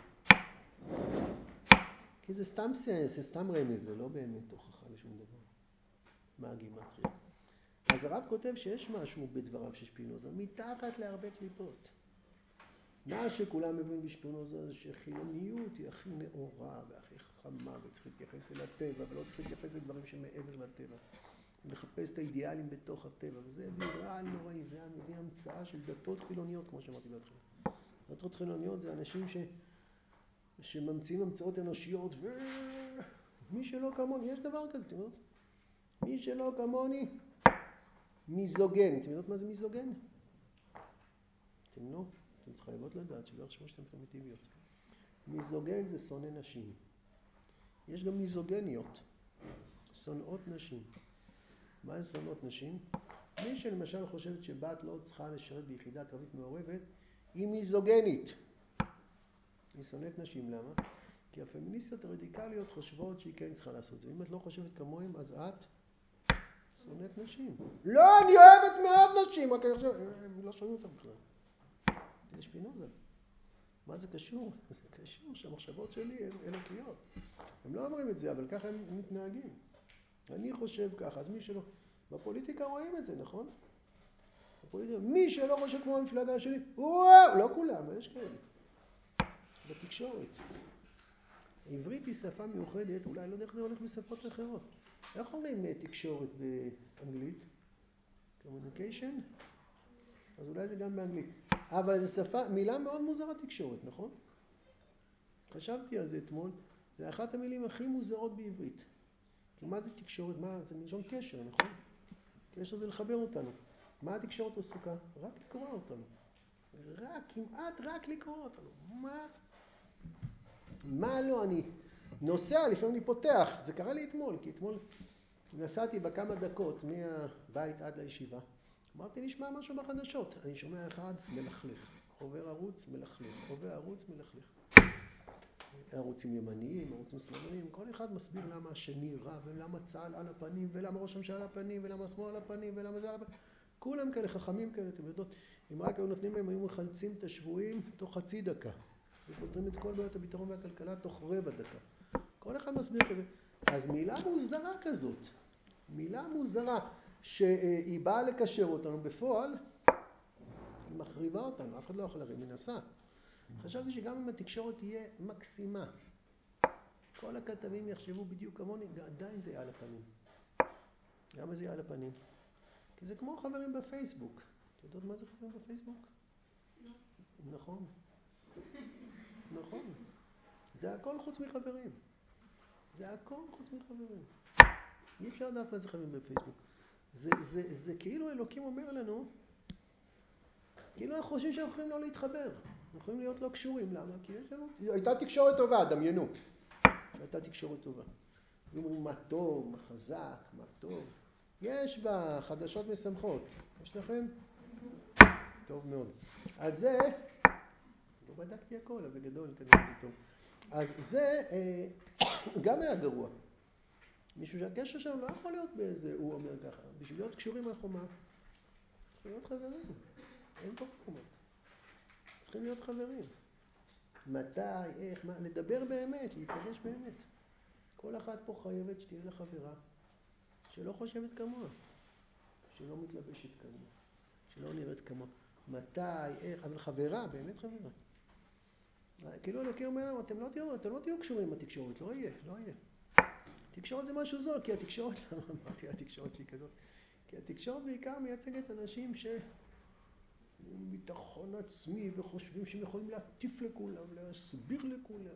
כי זה סתם סייס, זה סתם רמז, זה לא באמת הוכחה לשום דבר. מה הגימטריה? אז הרב כותב שיש משהו בדבריו של שפינוזה, מתחת להרבה קליפות. מה שכולם מבינים בשפינוזה זה שחילוניות היא הכי נאורה והכי חכמה, וצריך להתייחס אל הטבע, ולא צריך להתייחס לדברים שמעבר לטבע. לחפש את האידיאלים בתוך הטבע, וזה הביא רעל נוראי, זה מביא המצאה של דתות חילוניות, כמו שאמרתי בהתחלה. דתות חילוניות זה אנשים ש... שממציאים המצאות אנושיות, ומי שלא כמוני, יש דבר כזה, אתם יודעות? מי שלא כמוני, מיזוגן. אתם יודעות מה זה מיזוגן? אתם לא? אתם חייבות לדעת שלא יחשבו שאתם פרימיטיביות. מיזוגן זה שונא נשים. יש גם מיזוגניות, שונאות נשים. מה זה שונאות נשים? מי שלמשל חושבת שבת לא צריכה לשרת ביחידה קרבית מעורבת, היא מיזוגנית. היא שונאת נשים, למה? כי הפמיניסטיות הרדיקליות חושבות שהיא כן צריכה לעשות זה. אם את לא חושבת כמוהם, אז את שונאת נשים. לא, אני אוהבת מאוד נשים, רק אני חושב, הם לא שונאים אותם בכלל. זה שפינוזה. מה זה קשור? זה קשור שהמחשבות שלי הן אלוקיות. הם לא אומרים את זה, אבל ככה הם מתנהגים. אני חושב ככה, אז מי שלא... בפוליטיקה רואים את זה, נכון? בפוליטיקה, מי שלא חושב כמו המפלגה שלי, וואו, לא כולם, אבל יש כאלה. בתקשורת. עברית היא שפה מיוחדת, אולי לא יודע איך זה הולך בשפות אחרות. איך אומרים תקשורת באנגלית? Communication? אז אולי זה גם באנגלית. אבל זו שפה, מילה מאוד מוזרה תקשורת, נכון? חשבתי על זה אתמול, זה אחת המילים הכי מוזרות בעברית. כי מה זה תקשורת? מה? זה מלשון קשר, נכון? קשר זה לחבר אותנו. מה התקשורת עסוקה? רק לקרוא אותנו. רק, כמעט רק לקרוא אותנו. מה? מה לא? אני נוסע, לפעמים אני פותח. זה קרה לי אתמול, כי אתמול נסעתי בכמה דקות מהבית עד לישיבה. אמרתי, נשמע משהו בחדשות. אני שומע אחד, מלכלך. עובר ערוץ, מלכלך. עובר ערוץ, מלכלך. ערוצים ימניים, ערוצים שמאלניים, כל אחד מסביר למה השני רע, ולמה צה"ל על הפנים, ולמה ראש הממשלה על הפנים, ולמה השמאל על הפנים, ולמה זה על הפנים. כולם כאלה חכמים כאלה, אתם יודעות, אם רק היו נותנים להם, היו מחלצים את השבויים תוך חצי דקה. ופותרים את כל בעיות הביטחון והכלכלה תוך רבע דקה. כל אחד מסביר כזה. אז מילה מוזרה כזאת, מילה מוזרה, שהיא באה לקשר אותנו בפועל, היא מחריבה אותנו, אף אחד לא יכול להרים, מנסה. חשבתי שגם אם התקשורת תהיה מקסימה, כל הכתבים יחשבו בדיוק כמוני, עדיין זה יהיה על הפנים. למה זה יהיה על הפנים? כי זה כמו חברים בפייסבוק. אתה יודעת מה זה חברים בפייסבוק? לא. נכון. נכון. זה הכל חוץ מחברים. זה הכל חוץ מחברים. אי אפשר לדעת מה זה חברים בפייסבוק. זה, זה, זה כאילו אלוקים אומר לנו, כאילו אנחנו חושבים שאנחנו יכולים לא להתחבר. אנחנו יכולים להיות לא קשורים. למה? כי יש לנו... הייתה תקשורת טובה, דמיינו. הייתה תקשורת טובה. אומרים מה טוב, מה חזק, מה טוב. יש בה חדשות משמחות. יש לכם? טוב מאוד. אז זה... לא בדקתי הכל, אבל גדול, כנראה זה טוב. אז זה גם היה גרוע. מישהו שהקשר שלנו לא יכול להיות באיזה, הוא אומר ככה. בשביל להיות קשורים אנחנו מה? צריכים להיות חברים. אין פה קומות. צריכים להיות חברים. מתי, איך, מה, לדבר באמת, להיפגש באמת. כל אחת פה חייבת שתהיה לה חברה, שלא חושבת כמוה, שלא מתלבשת כמוה, שלא נראית כמוה. מתי, איך, אבל חברה, באמת חברה. כאילו אלוקי אומר לנו, אתם לא תהיו, אתם לא תהיו קשורים עם התקשורת, לא יהיה, לא יהיה. תקשורת זה משהו זול, כי התקשורת, למה אמרתי התקשורת שהיא כזאת? כי התקשורת בעיקר מייצגת אנשים ש... ביטחון עצמי וחושבים שהם יכולים להטיף לכולם, להסביר לכולם.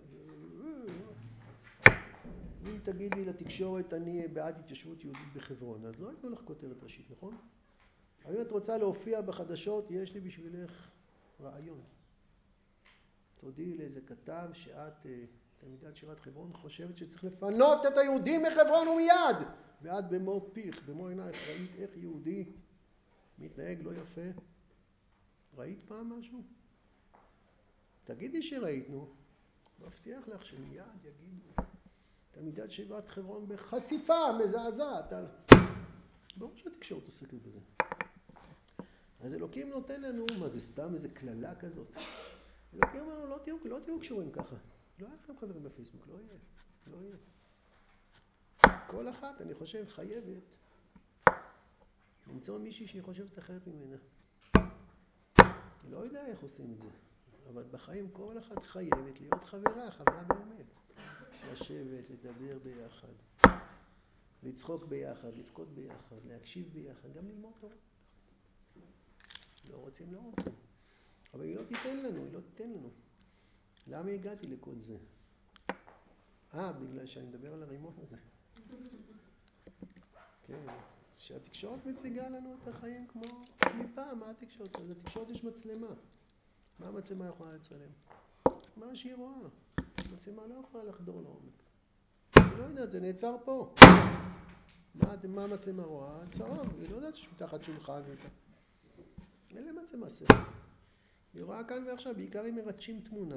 אם תגידי לתקשורת אני בעד התיישבות יהודית בחברון, אז לא ייתנו לך כותרת ראשית, נכון? אבל אם את רוצה להופיע בחדשות, יש לי בשבילך רעיון. תודיעי לאיזה כתב שאת, תלמידת שירת חברון, חושבת שצריך לפנות את היהודים מחברון ומיד. ואת במו פיך, במו עינייך, ראית איך יהודי מתנהג לא יפה? ראית פעם משהו? תגידי שראית, נו. מבטיח לך שמיד יגידו. תלמידת שירת חברון בחשיפה מזעזעת על... ברור שהתקשורת עוסקת בזה. אז אלוקים נותן לנו, מה זה סתם איזה כללה כזאת? אלוקים אומר לנו, לא תהיו, לא תהיו קשורים ככה. לא יהיה לכם חברים בפייסבוק, לא יהיה. לא יהיה. כל אחת, אני חושב, חייבת למצוא מישהי שהיא חושבת אחרת ממנה. אני לא יודע איך עושים את זה, אבל בחיים כל אחת חייבת להיות חברה, חברה באמת. לשבת, לדבר ביחד, לצחוק ביחד, לבכות ביחד, להקשיב ביחד, גם ללמוד תורה. לא רוצים, לא רוצים. אבל היא לא תיתן לנו, היא לא תיתן לנו. למה הגעתי לכל זה? אה, בגלל שאני מדבר על הרימון הזה. כן, שהתקשורת מציגה לנו את החיים כמו מפעם. מה התקשורת? אז התקשורת יש מצלמה. מה המצלמה יכולה לצלם? מה שהיא רואה. המצלמה לא יכולה לחדור לעומק. היא לא יודעת, זה נעצר פה. מה, מה המצלמה רואה? צהוב. היא לא יודעת שיש מתחת שולחן. אין להם מצלמה סרט. היא רואה כאן ועכשיו, בעיקר הם מרטשים תמונה.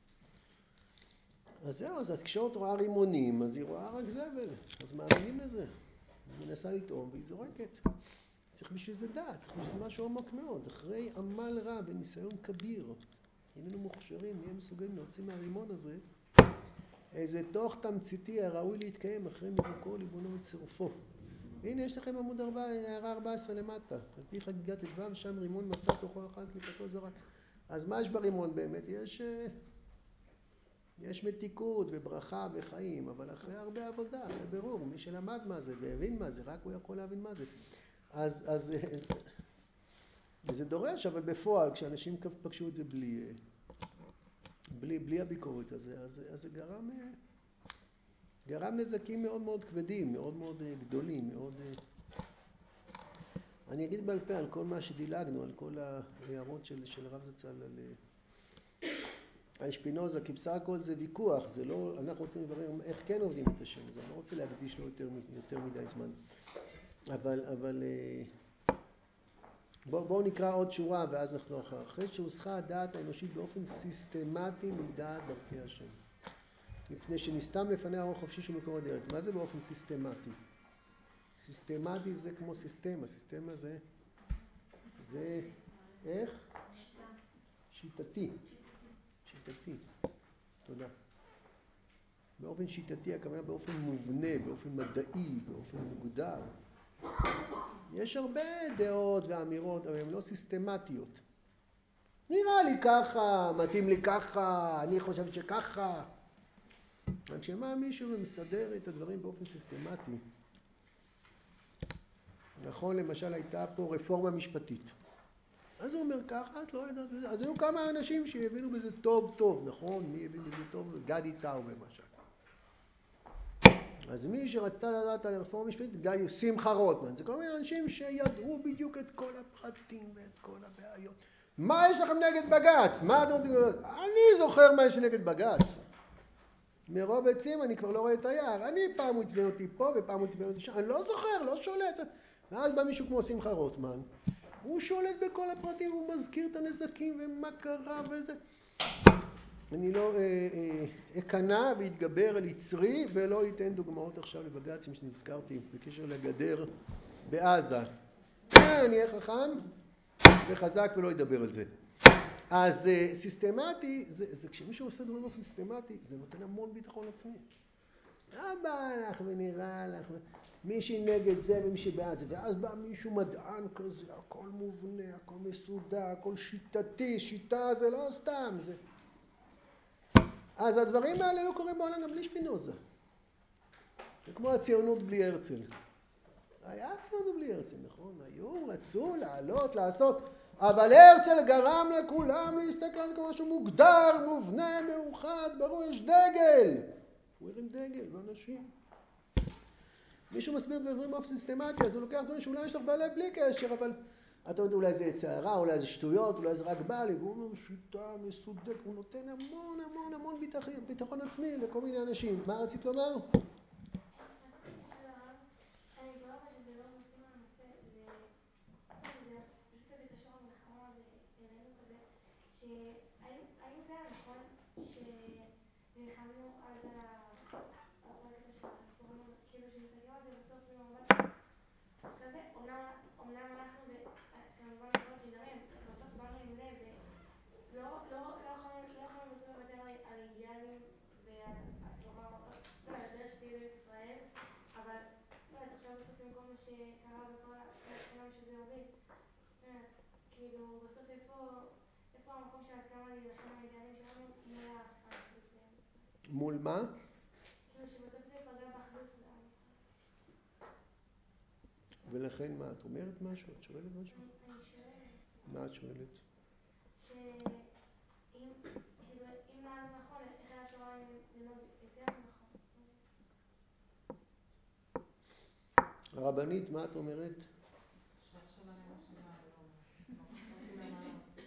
אז זהו, אז התקשורת רואה רימונים, אז היא רואה רק זבל. אז מאמינים לזה. היא מנסה לטעום והיא זורקת. צריך בשביל זה דעת, צריך בשביל זה משהו עמוק מאוד. אחרי עמל רב וניסיון כביר, איננו מוכשרים, נהיה מסוגלים להוציא מהרימון הזה איזה תוך תמציתי הראוי להתקיים אחרי מרוקו, ליבונו וצירופו. והנה יש לכם עמוד הערה ארבע עשרה למטה. על פי חגיגת הדבר, שם רימון מצא תוכו אחר קליפתו זרק. אז מה יש ברימון באמת? יש, יש מתיקות וברכה וחיים, אבל אחרי הרבה עבודה, אחרי ברור, מי שלמד מה זה והבין מה זה, רק הוא יכול להבין מה זה. אז, אז, זה דורש, אבל בפועל, כשאנשים פגשו את זה בלי, בלי, בלי הביקורת הזה, אז, אז זה גרם, גרם נזקים מאוד מאוד כבדים, מאוד מאוד גדולים, מאוד... אני אגיד בעל פה על כל מה שדילגנו, על כל ההערות של, של הרב זצ"ל על, על שפינוזה, כי בסך הכל זה ויכוח, זה לא, אנחנו רוצים לברר איך כן עובדים את השם, אז אני לא רוצה להקדיש לו יותר, יותר מדי זמן. אבל, אבל בואו בוא נקרא עוד שורה ואז נחזור אחר. אחרי שהוסחה הדעת האנושית באופן סיסטמטי מדעת דרכי השם. מפני שנסתם לפניה הרוח חופשי שהוא מקור הדרך. מה זה באופן סיסטמטי? סיסטמטי זה כמו סיסטמה. סיסטמה זה, זה איך? שיטתי. שיטתי. תודה. באופן שיטתי, הכוונה באופן מובנה, באופן מדעי, באופן מגודר. יש הרבה דעות ואמירות, אבל הן לא סיסטמטיות. נראה לי ככה, מתאים לי ככה, אני חושב שככה. רק שמה מישהו מסדר את הדברים באופן סיסטמטי. נכון, למשל הייתה פה רפורמה משפטית. אז הוא אומר ככה, את לא יודעת בזה. אז היו כמה אנשים שהבינו בזה טוב טוב, נכון? מי הבין בזה טוב? גדי טאו למשל. אז מי שרצתה לדעת על הרפורמה משפטית, גיא שמחה רוטמן. זה כל מיני אנשים שידעו בדיוק את כל הפרטים ואת כל הבעיות. מה יש לכם נגד בג"ץ? מה אתם רוצים לדעת? אני זוכר מה יש נגד בג"ץ. מרוב עצים אני כבר לא רואה את היער. אני פעם הוא הצבן אותי פה ופעם הוא הצבן אותי שם. אני לא זוכר, לא שולט. ואז בא מישהו כמו שמחה רוטמן. הוא שולט בכל הפרטים, הוא מזכיר את הנזקים ומה קרה וזה. אני לא אכנע ואתגבר על יצרי ולא ייתן דוגמאות עכשיו לבג"צים שנזכרתי בקשר לגדר בעזה. אני אהיה חכם, וחזק ולא ידבר על זה. אז סיסטמטי, זה, זה כשמישהו עושה דברים באופן סיסטמטי, זה נותן המון ביטחון עצמי. מה בא לך ונראה לך, מישהי נגד זה ומישהי בעד זה, ואז בא מישהו מדען כזה, הכל מובנה, הכל מסודר, הכל שיטתי, שיטה זה לא סתם. זה... אז הדברים האלה היו קוראים בעולם גם בלי שפינוזה. זה כמו הציונות בלי הרצל. היה ציונות בלי הרצל, נכון? היו, רצו לעלות, לעשות, אבל הרצל גרם לכולם להסתכל על משהו מוגדר, מובנה, מאוחד, ברור, יש דגל. הוא הרים דגל, ואנשים. מישהו מסביר דברים באופן סיסטמטי, אז הוא לוקח דברים שאולי יש לך בלב בלי קשר, אבל אתה יודע, אולי זה צערה, אולי זה שטויות, אולי זה רק בא לי, והוא אומר, שיטה מסודק, הוא נותן המון המון המון ביטחון, ביטחון עצמי לכל מיני אנשים. מה רצית לומר? רציתי לשאול הרב, אני כבר רואה שזה לא נושאים מהנושא, סתם זה פשוט כזה קשור למלחמה והראינו כזה, שהאם זה היה נכון שנלחמנו אז על כל הקטע של הרפורמה, כאילו שמסתכלים על זה בסוף במבט כזה, אומנם אנחנו כמובן חברות שינרים, בסוף באנו עם לב ולא יכולנו בסוף לוותר על אידיאלים ועל התורה, לא יודעת, דרך שתהיה בארץ ישראל, אבל לא יודעת, עכשיו בסוף עם כל מה שקרה וכל העולם שזה הוביל, לא יודעת, כאילו בסוף איפה המקום של עד כמה להילחם על האידיאלים שלנו מול האחדות בעם ישראל? מול מה? כאילו שבסוף זה פגע באחדות בעם ישראל. ולכן מה, את אומרת משהו? את שואלת משהו? אני שואלת. מה את שואלת? שאם, כאילו, אם נענו נכון, איך היה אפשר ללמוד יותר נכון? הרבנית, מה את אומרת? שאלה למה שאלה, אני לא אומרת. לא תדע מה לעשות.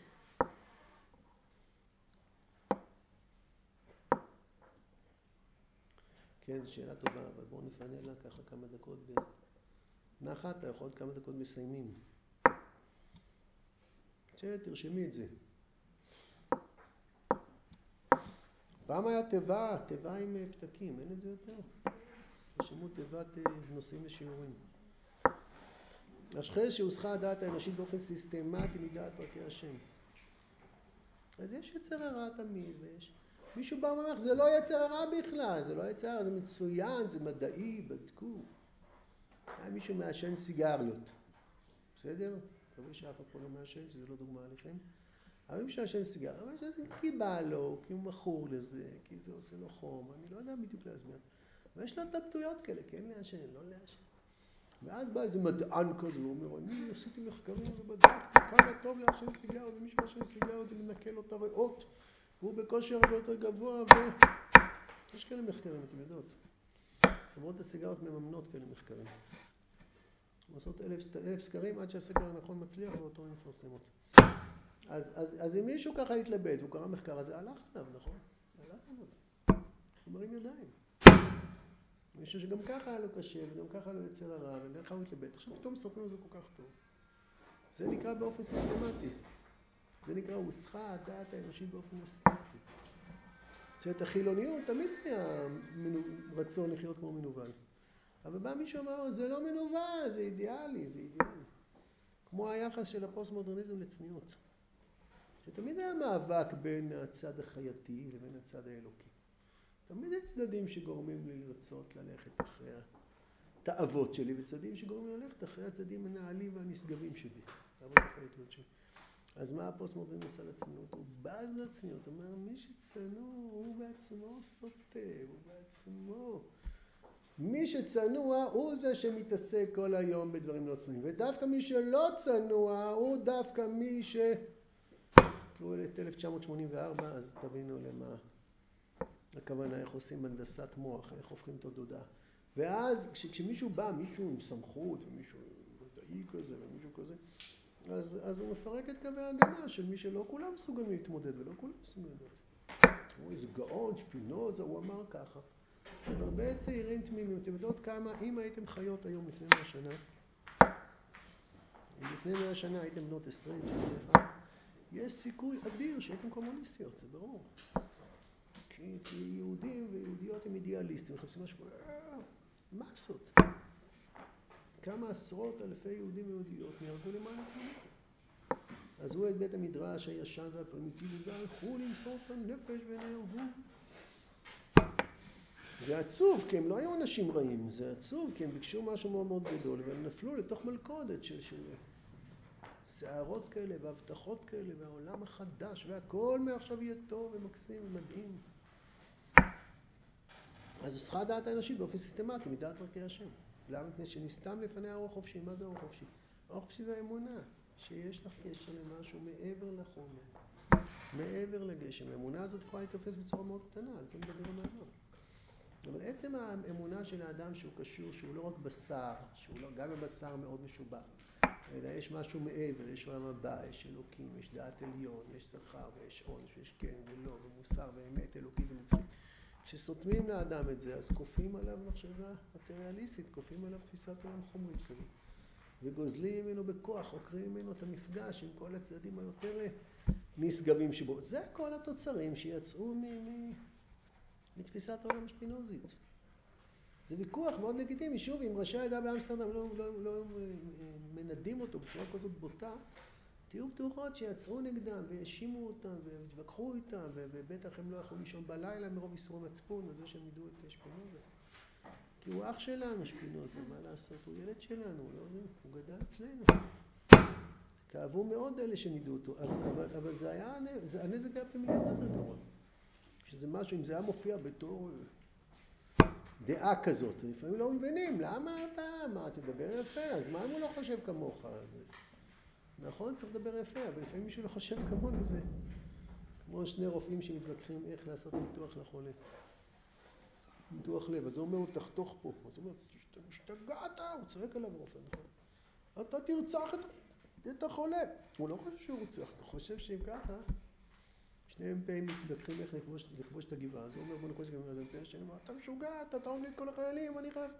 כן, זו שאלה טובה, אבל בואו נפנה לה ככה כמה דקות בנחת, אנחנו עוד כמה דקות מסיימים. תרשמי את זה. פעם היה תיבה, תיבה עם פתקים, אין את זה יותר? תרשמו תיבת נושאים לשיעורים. אחרי שהוסחה הדעת האנושית באופן סיסטמטי מדעת פרקי השם. אז יש יצר הרע תמיד, ויש... מישהו בא ואומר, זה לא יצר הרע בכלל, זה לא יצר הרע, זה מצוין, זה מדעי, בדקו. היה מישהו מעשן סיגריות, בסדר? מקווה שאף אחד פה לא מעשן, שזה לא דוגמה עליכם. אבל מישהו מעשן סיגריות, אבל זה כי בא לו, כי הוא מכור לזה, כי זה עושה לו חום, אני לא יודע בדיוק להסביר. ויש לו התלבטויות כאלה, כן לעשן, לא לעשן. ואז בא איזה מדען כזה, הוא אומר, אני עשיתי מחקרים ובדקתי כמה טוב לעשן סיגריות, ומי שמעשן סיגריות זה מנקל אותה ריאות, והוא בכושר הרבה יותר גבוה, ויש כאלה מחקרים, אתם יודעות. חברות הסיגריות מממנות כאלה מחקרים. עושות אלף, אלף סקרים עד שהסקר הנכון מצליח ואותו הן מפרסמות. אז, אז, אז אם מישהו ככה התלבט, הוא קרא מחקר הזה, הלך עליו, נכון? הלך עליו. הוא מרים ידיים. מישהו שגם ככה היה לו קשה, וגם ככה היה לו יצר הרע, וגם ככה הוא התלבט. עכשיו פתאום מספרים על זה כל כך טוב. זה נקרא באופן סיסטמטי. זה נקרא הוסחה הדעת האנושית באופן סיסטמטי. זאת אומרת, החילוניות תמיד היה רצון לחיות כמו מנוול. אבל בא מישהו אמר, זה לא מנוול, זה אידיאלי, זה אידיאלי. כמו היחס של הפוסט-מודרניזם לצניעות. שתמיד היה מאבק בין הצד החייתי לבין הצד האלוקי. תמיד יש צדדים שגורמים לי לרצות ללכת אחרי התאוות שלי, וצדדים שגורמים לי ללכת אחרי הצדדים הנעלים והנשגבים שלי. תאוות החייתיות שלי. אז מה הפוסט-מודרניזם עושה לצניעות? הוא בז לצניעות. הוא אומר, מי שצנוע הוא בעצמו סוטה, הוא בעצמו... מי שצנוע הוא זה שמתעסק כל היום בדברים לא צנועים. ודווקא מי שלא צנוע הוא דווקא מי ש... תראו את אלף תשע מאות שמונים וארבע, אז תבינו למה הכוונה, איך עושים הנדסת מוח, איך הופכים את התודעה. ואז כש, כשמישהו בא, מישהו עם סמכות, ומישהו מדעי כזה, ומישהו כזה, אז, אז הוא מפרק את קווי ההגנה של מי שלא כולם מסוגלים להתמודד, ולא כולם מסוגלים להתמודד. הוא איזה גאון, שפינוזה, הוא אמר ככה. אז הרבה צעירים תמימים, אתם יודעות כמה, אם הייתם חיות היום לפני מאה שנה, אם לפני מאה שנה הייתם בנות עשרים, עשרים ואחת, יש סיכוי אדיר שהייתם קומוניסטיות, זה ברור. כי, כי יהודים ויהודיות הם אידיאליסטים, מחפשים משהו, מסות. כמה עשרות אלפי יהודים ויהודיות נהרגו למען הפוליטיקה. עזבו את בית המדרש הישן והפרימיטיבי והלכו למסור את הנפש ונהרגו. זה עצוב, כי הם לא היו אנשים רעים, זה עצוב, כי הם ביקשו משהו מאוד מאוד גדול, והם נפלו לתוך מלכודת של, של שערות כאלה והבטחות כאלה, והעולם החדש, והכל מעכשיו יהיה טוב ומקסים ומדהים. אז צריכה דעת האנושית באופן סיסטמטי, מדעת דרכי השם. למה? מפני שנסתם לפני הרוח חופשי. מה זה הרוח חופשי? הרוח חופשי זה האמונה, שיש לך קשר למשהו מעבר לחומר, מעבר לגשם. האמונה הזאת יכולה להתאפס בצורה מאוד קטנה, על זה מדבר המאמר. אבל עצם האמונה של האדם שהוא קשור, שהוא לא רק בשר, שהוא לא, גם הבשר מאוד משובח, אלא יש משהו מעבר, יש עולם הבא, יש אלוקים, יש דעת עליון, יש שכר ויש עונש, יש כן ולא, ומוסר ואמת, אלוקי ומצרי. כשסותמים לאדם את זה, אז כופים עליו מחשבה מטריאליסטית, כופים עליו תפיסת עולם חומרית כזאת. וגוזלים ממנו בכוח, חוקרים ממנו את המפגש עם כל הצדדים היותר נשגבים שבו. זה כל התוצרים שיצאו מ... מ... מתפיסת העולם השפינוזית. זה ויכוח מאוד לגיטימי. שוב, אם ראשי העדה באמסטרדם לא, לא, לא מנדים אותו בצורה כזאת בוטה, תהיו בטוחות שיצאו נגדם והאשימו אותם והתווכחו איתם, ובטח הם לא יכולו לישון בלילה מרוב איסורי מצפון, על זה שהם ידעו את שפינוזה. כי הוא אח שלנו, שפינוזה, מה לעשות? הוא ילד שלנו, הוא, לא, הוא גדל אצלנו. כאבו מאוד אלה שנידעו אותו, אבל, אבל זה היה, זה, הנזק היה פמיליארד יותר גרוע. שזה משהו, אם זה היה מופיע בתור דעה כזאת, לפעמים לא מבינים, למה אתה, מה, תדבר יפה, אז מה אם הוא לא חושב כמוך? זה... נכון, צריך לדבר יפה, אבל לפעמים מישהו לא חושב כמוני, זה כמו שני רופאים שמתווכחים איך לעשות ניתוח לחולה. ניתוח לב, אז הוא אומר, הוא תחתוך פה, אז הוא אומר, השתגעת, הוא צועק עליו רופא, נכון? אתה תרצח את, את החולה. הוא לא חושב שהוא רוצח, הוא חושב שאם ככה, שניהם פעמים מתווכחים איך לכבוש, לכבוש את הגבעה, אז הוא אומר, בוא נכבוש את הגבעה, אז אני פעם שאני אומר, אתה משוגע, אתה תעון לי את כל החיילים, אני חייב.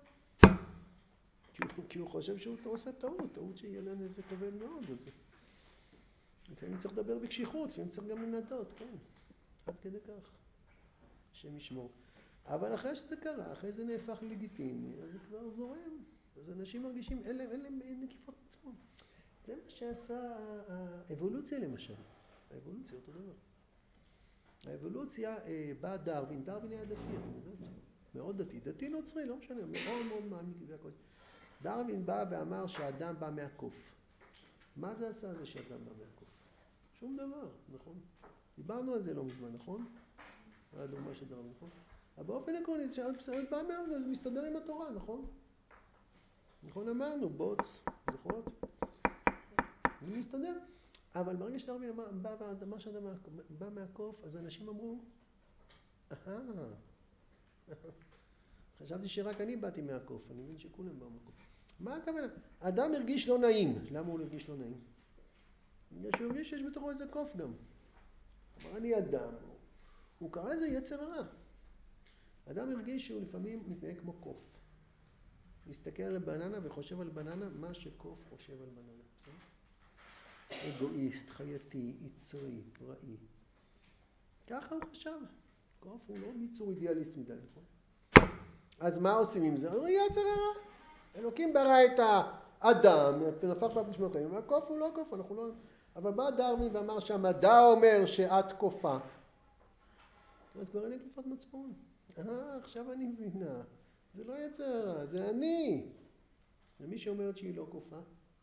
כי הוא, כי הוא חושב שהוא עושה טעות, טעות שיהיה לה נזק כבד מאוד לזה. לפעמים צריך לדבר בקשיחות, לפעמים צריך גם לנדות, כן, עד כדי כך, השם ישמור. אבל אחרי שזה קרה, אחרי זה נהפך לגיטימי, אז זה כבר זורם. אז אנשים מרגישים, אין להם, אין להם נקיפות עצמם. זה מה שעשה האבולוציה למשל. האבולוציה אותו דבר. האבולוציה באה דרווין, דרווין היה דתי, אתם יודעים? מאוד דתי, דתי נוצרי, לא משנה, מאוד מאוד מעמיק והכל. דרווין בא ואמר שהאדם בא מהקוף. מה זה עשה זה שאדם בא מהקוף? שום דבר, נכון? דיברנו על זה לא מזמן, נכון? זה הדוגמה של דרווין, נכון? אבל באופן עקרוני, כשאדם בא מהקוף, זה מסתדר עם התורה, נכון? נכון אמרנו, בוץ, זוכרות? זה מסתדר. אבל ברגע שדרווין בא ואמר שאדם בא מהקוף, אז אנשים אמרו, אהה, חשבתי שרק אני באתי מהקוף, אני מבין שכולם באו מהקוף. מה הכוונה? אדם הרגיש לא נעים. למה הוא הרגיש לא נעים? בגלל שהוא הרגיש שיש בתוכו איזה קוף גם. אמר, אני אדם. הוא קרא איזה יצר הרע. אדם הרגיש שהוא לפעמים מתנהג כמו קוף. מסתכל על בננה וחושב על בננה מה שקוף חושב על בננה. אגואיסט, חייתי, יצרי, רעי. ככה הוא חשב. קוף הוא לא מיצור אידיאליסט מדי, נכון? אז מה עושים עם זה? הוא יצר הרע. אלוקים ברא את האדם, נפח בפשמות חיים, והקוף הוא לא קוף, אנחנו לא... אבל בא דרווין ואמר שהמדע אומר שאת קופה. אז כבר אין נקיפות מצפון. אה, עכשיו אני מבינה. זה לא יצר הרע, זה אני. ומי שאומרת שהיא לא קופה?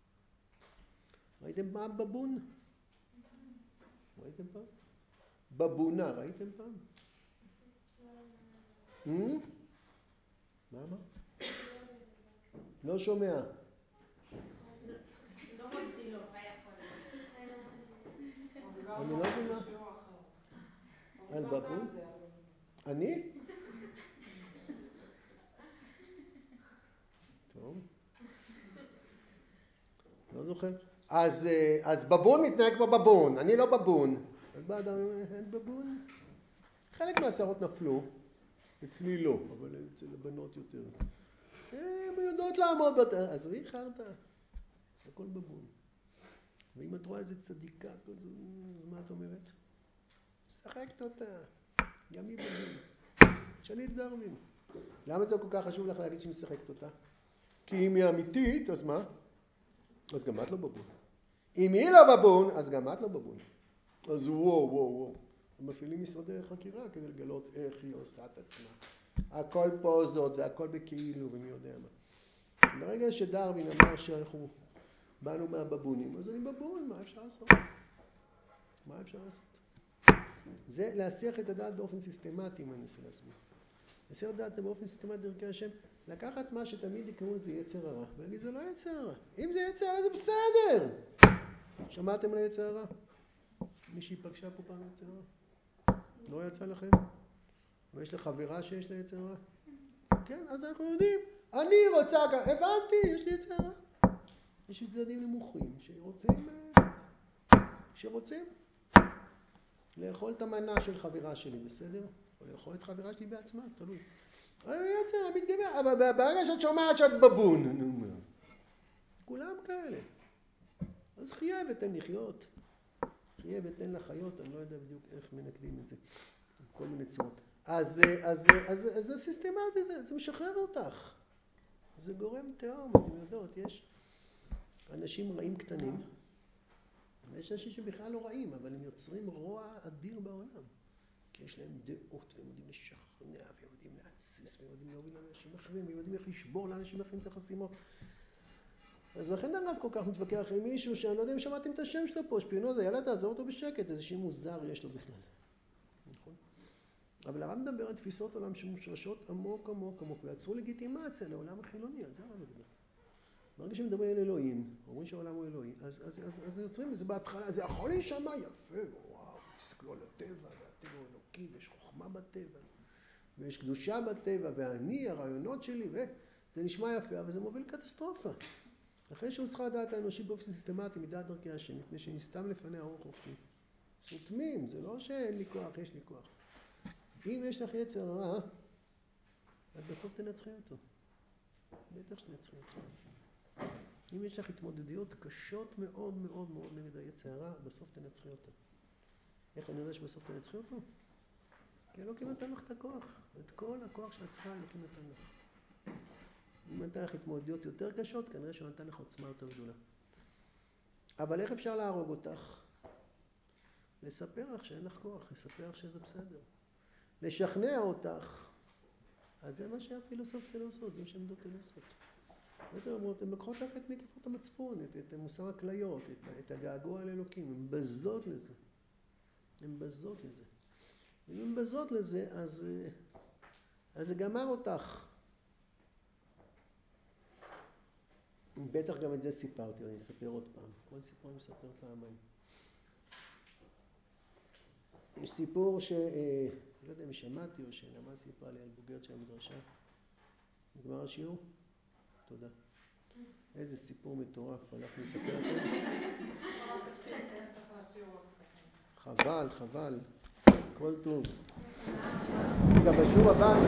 ראיתם פעם בבון? ראיתם פעם? בבונה, ראיתם פעם? מה אמרת? לא שומע. לא מוציא לו, היה יכול. אני לא יודע מה. על בבון? אני? טוב. לא זוכר. אז, אז בבון מתנהג כמו בבון, אני לא בבון. אז בא אדם, אין בבון? חלק מהשערות נפלו, אצלי לא, אבל אצל הבנות יותר. הן יודעות לעמוד בת... אז ראי חרת, הכל בבון. ואם את רואה איזה צדיקה כזו, מה את אומרת? שחקת אותה, גם היא בבון. שליט דרווין. למה זה כל כך חשוב לך להגיד שהיא משחקת אותה? כי אם היא אמיתית, אז מה? אז גם את לא בבון. אם היא לא בבון, אז גם את לא בבון. אז וואו, וואו, וואו. הם מפעילים משרדי חקירה כדי לגלות איך היא עושה את עצמה. הכל פוזות והכל בכאילו ומי יודע מה. ברגע שדרווין אמר שאנחנו באנו מהבבונים, אז אני בבון, מה אפשר לעשות? מה אפשר לעשות? זה להסיח את הדעת באופן סיסטמטי, מה אני עושה לעצמי. להסיח את הדעת באופן סיסטמטי דרכי השם, לקחת מה שתמיד יקראו לזה יצר הרע, ולהגיד זה לא יצר הרע. אם זה יצר הרע זה בסדר. שמעתם על יצר הרע? מישהי פגשה פה פעם יצר הרע? לא יצא לכם? ויש לך חברה שיש לה יצר הרע? כן, אז אנחנו יודעים. אני רוצה, הבנתי, יש לי יצר הרע. יש לי צדדים נמוכים שרוצים, שרוצים לאכול את המנה של חברה שלי, בסדר? או לאכול את חברה שלי בעצמה, תלוי. אני יצר, אני מתגבר, אבל ברגע שאת שומעת שאת בבון, נו, כולם כאלה. אז חיה ותן לחיות. חיה ותן לחיות, אני לא יודע בדיוק איך מנקדים את זה. כל מיני צורות. אז, אז, אז, אז זה סיסטמטי, זה, זה משחרר אותך. זה גורם תהום, אתם יודעות, יש אנשים רעים קטנים, ויש אנשים שבכלל לא רעים, אבל הם יוצרים רוע אדיר בעולם. כי יש להם דעות, והם יודעים לשכנע, והם יודעים להציס, והם יודעים להוביל לאנשים אחרים, והם יודעים איך לשבור לאנשים אחרים את החסימות. אז לכן הרב כל כך מתווכח עם מישהו שאני לא יודע אם שמעתם את השם שלו פה, שפינוזה, יאללה תעזור אותו בשקט, איזה שם מוזר יש לו בכלל. נכון? אבל הרב מדבר על תפיסות עולם שמושרשות עמוק עמוק עמוק, ויצרו לגיטימציה לעולם החילוני, על זה הרב מדבר. ברגע שמדברים על אלוהים, אומרים שהעולם הוא אלוהי, אז, אז, אז, אז יוצרים את זה בהתחלה, זה יכול להישמע יפה, וואו, תסתכלו על הטבע, והטבע הוא אלוקי, ויש חוכמה בטבע, ויש קדושה בטבע, ואני, הרעיונות שלי, וזה נשמע יפה, אבל זה מוביל קטסטרופה. אחרי שהוא צריכה לדעת האנושי באופן סיסטמטי, מדעת דרכי השם, מפני שנסתם לפני האור חופשי. סותמים, זה לא שאין לי כוח, יש לי כוח. אם יש לך יצר רע, את בסוף תנצחי אותו. בטח שנצחי אותו. אם יש לך התמודדויות קשות מאוד מאוד מאוד נגד היצר הרע, בסוף תנצחי אותו. איך אני יודע שבסוף תנצחי אותו? כי אלוקים נתן לך את הכוח. את כל הכוח שאת צריכה, אלוקים נתן לך. אם נתן לך התמודדויות יותר קשות, כנראה שהוא נתן לך עוצמה יותר גדולה. אבל איך אפשר להרוג אותך? לספר לך שאין לך כוח, לספר לך שזה בסדר. לשכנע אותך. אז זה מה שהפילוסופיות האלה עושות, זה מה שהעמדות האלה עושות. ואתם אומרות, הן לוקחות לך את נקיפות המצפון, את, את מוסר הכליות, את, את הגעגוע על אלוקים, הן בזות לזה. הן בזות לזה. אם הן בזות לזה, אז, אז זה גמר אותך. בטח גם את זה סיפרתי, אני אספר עוד פעם. כל סיפור אני מספר פעמיים. יש סיפור ש... לא יודע אם שמעתי או שנמה סיפרה לי על בוגרת של המדרשה. נגמר השיעור? תודה. איזה סיפור מטורף, הלך לספר לכם. חבל, חבל. כל טוב. גם בשיעור הבא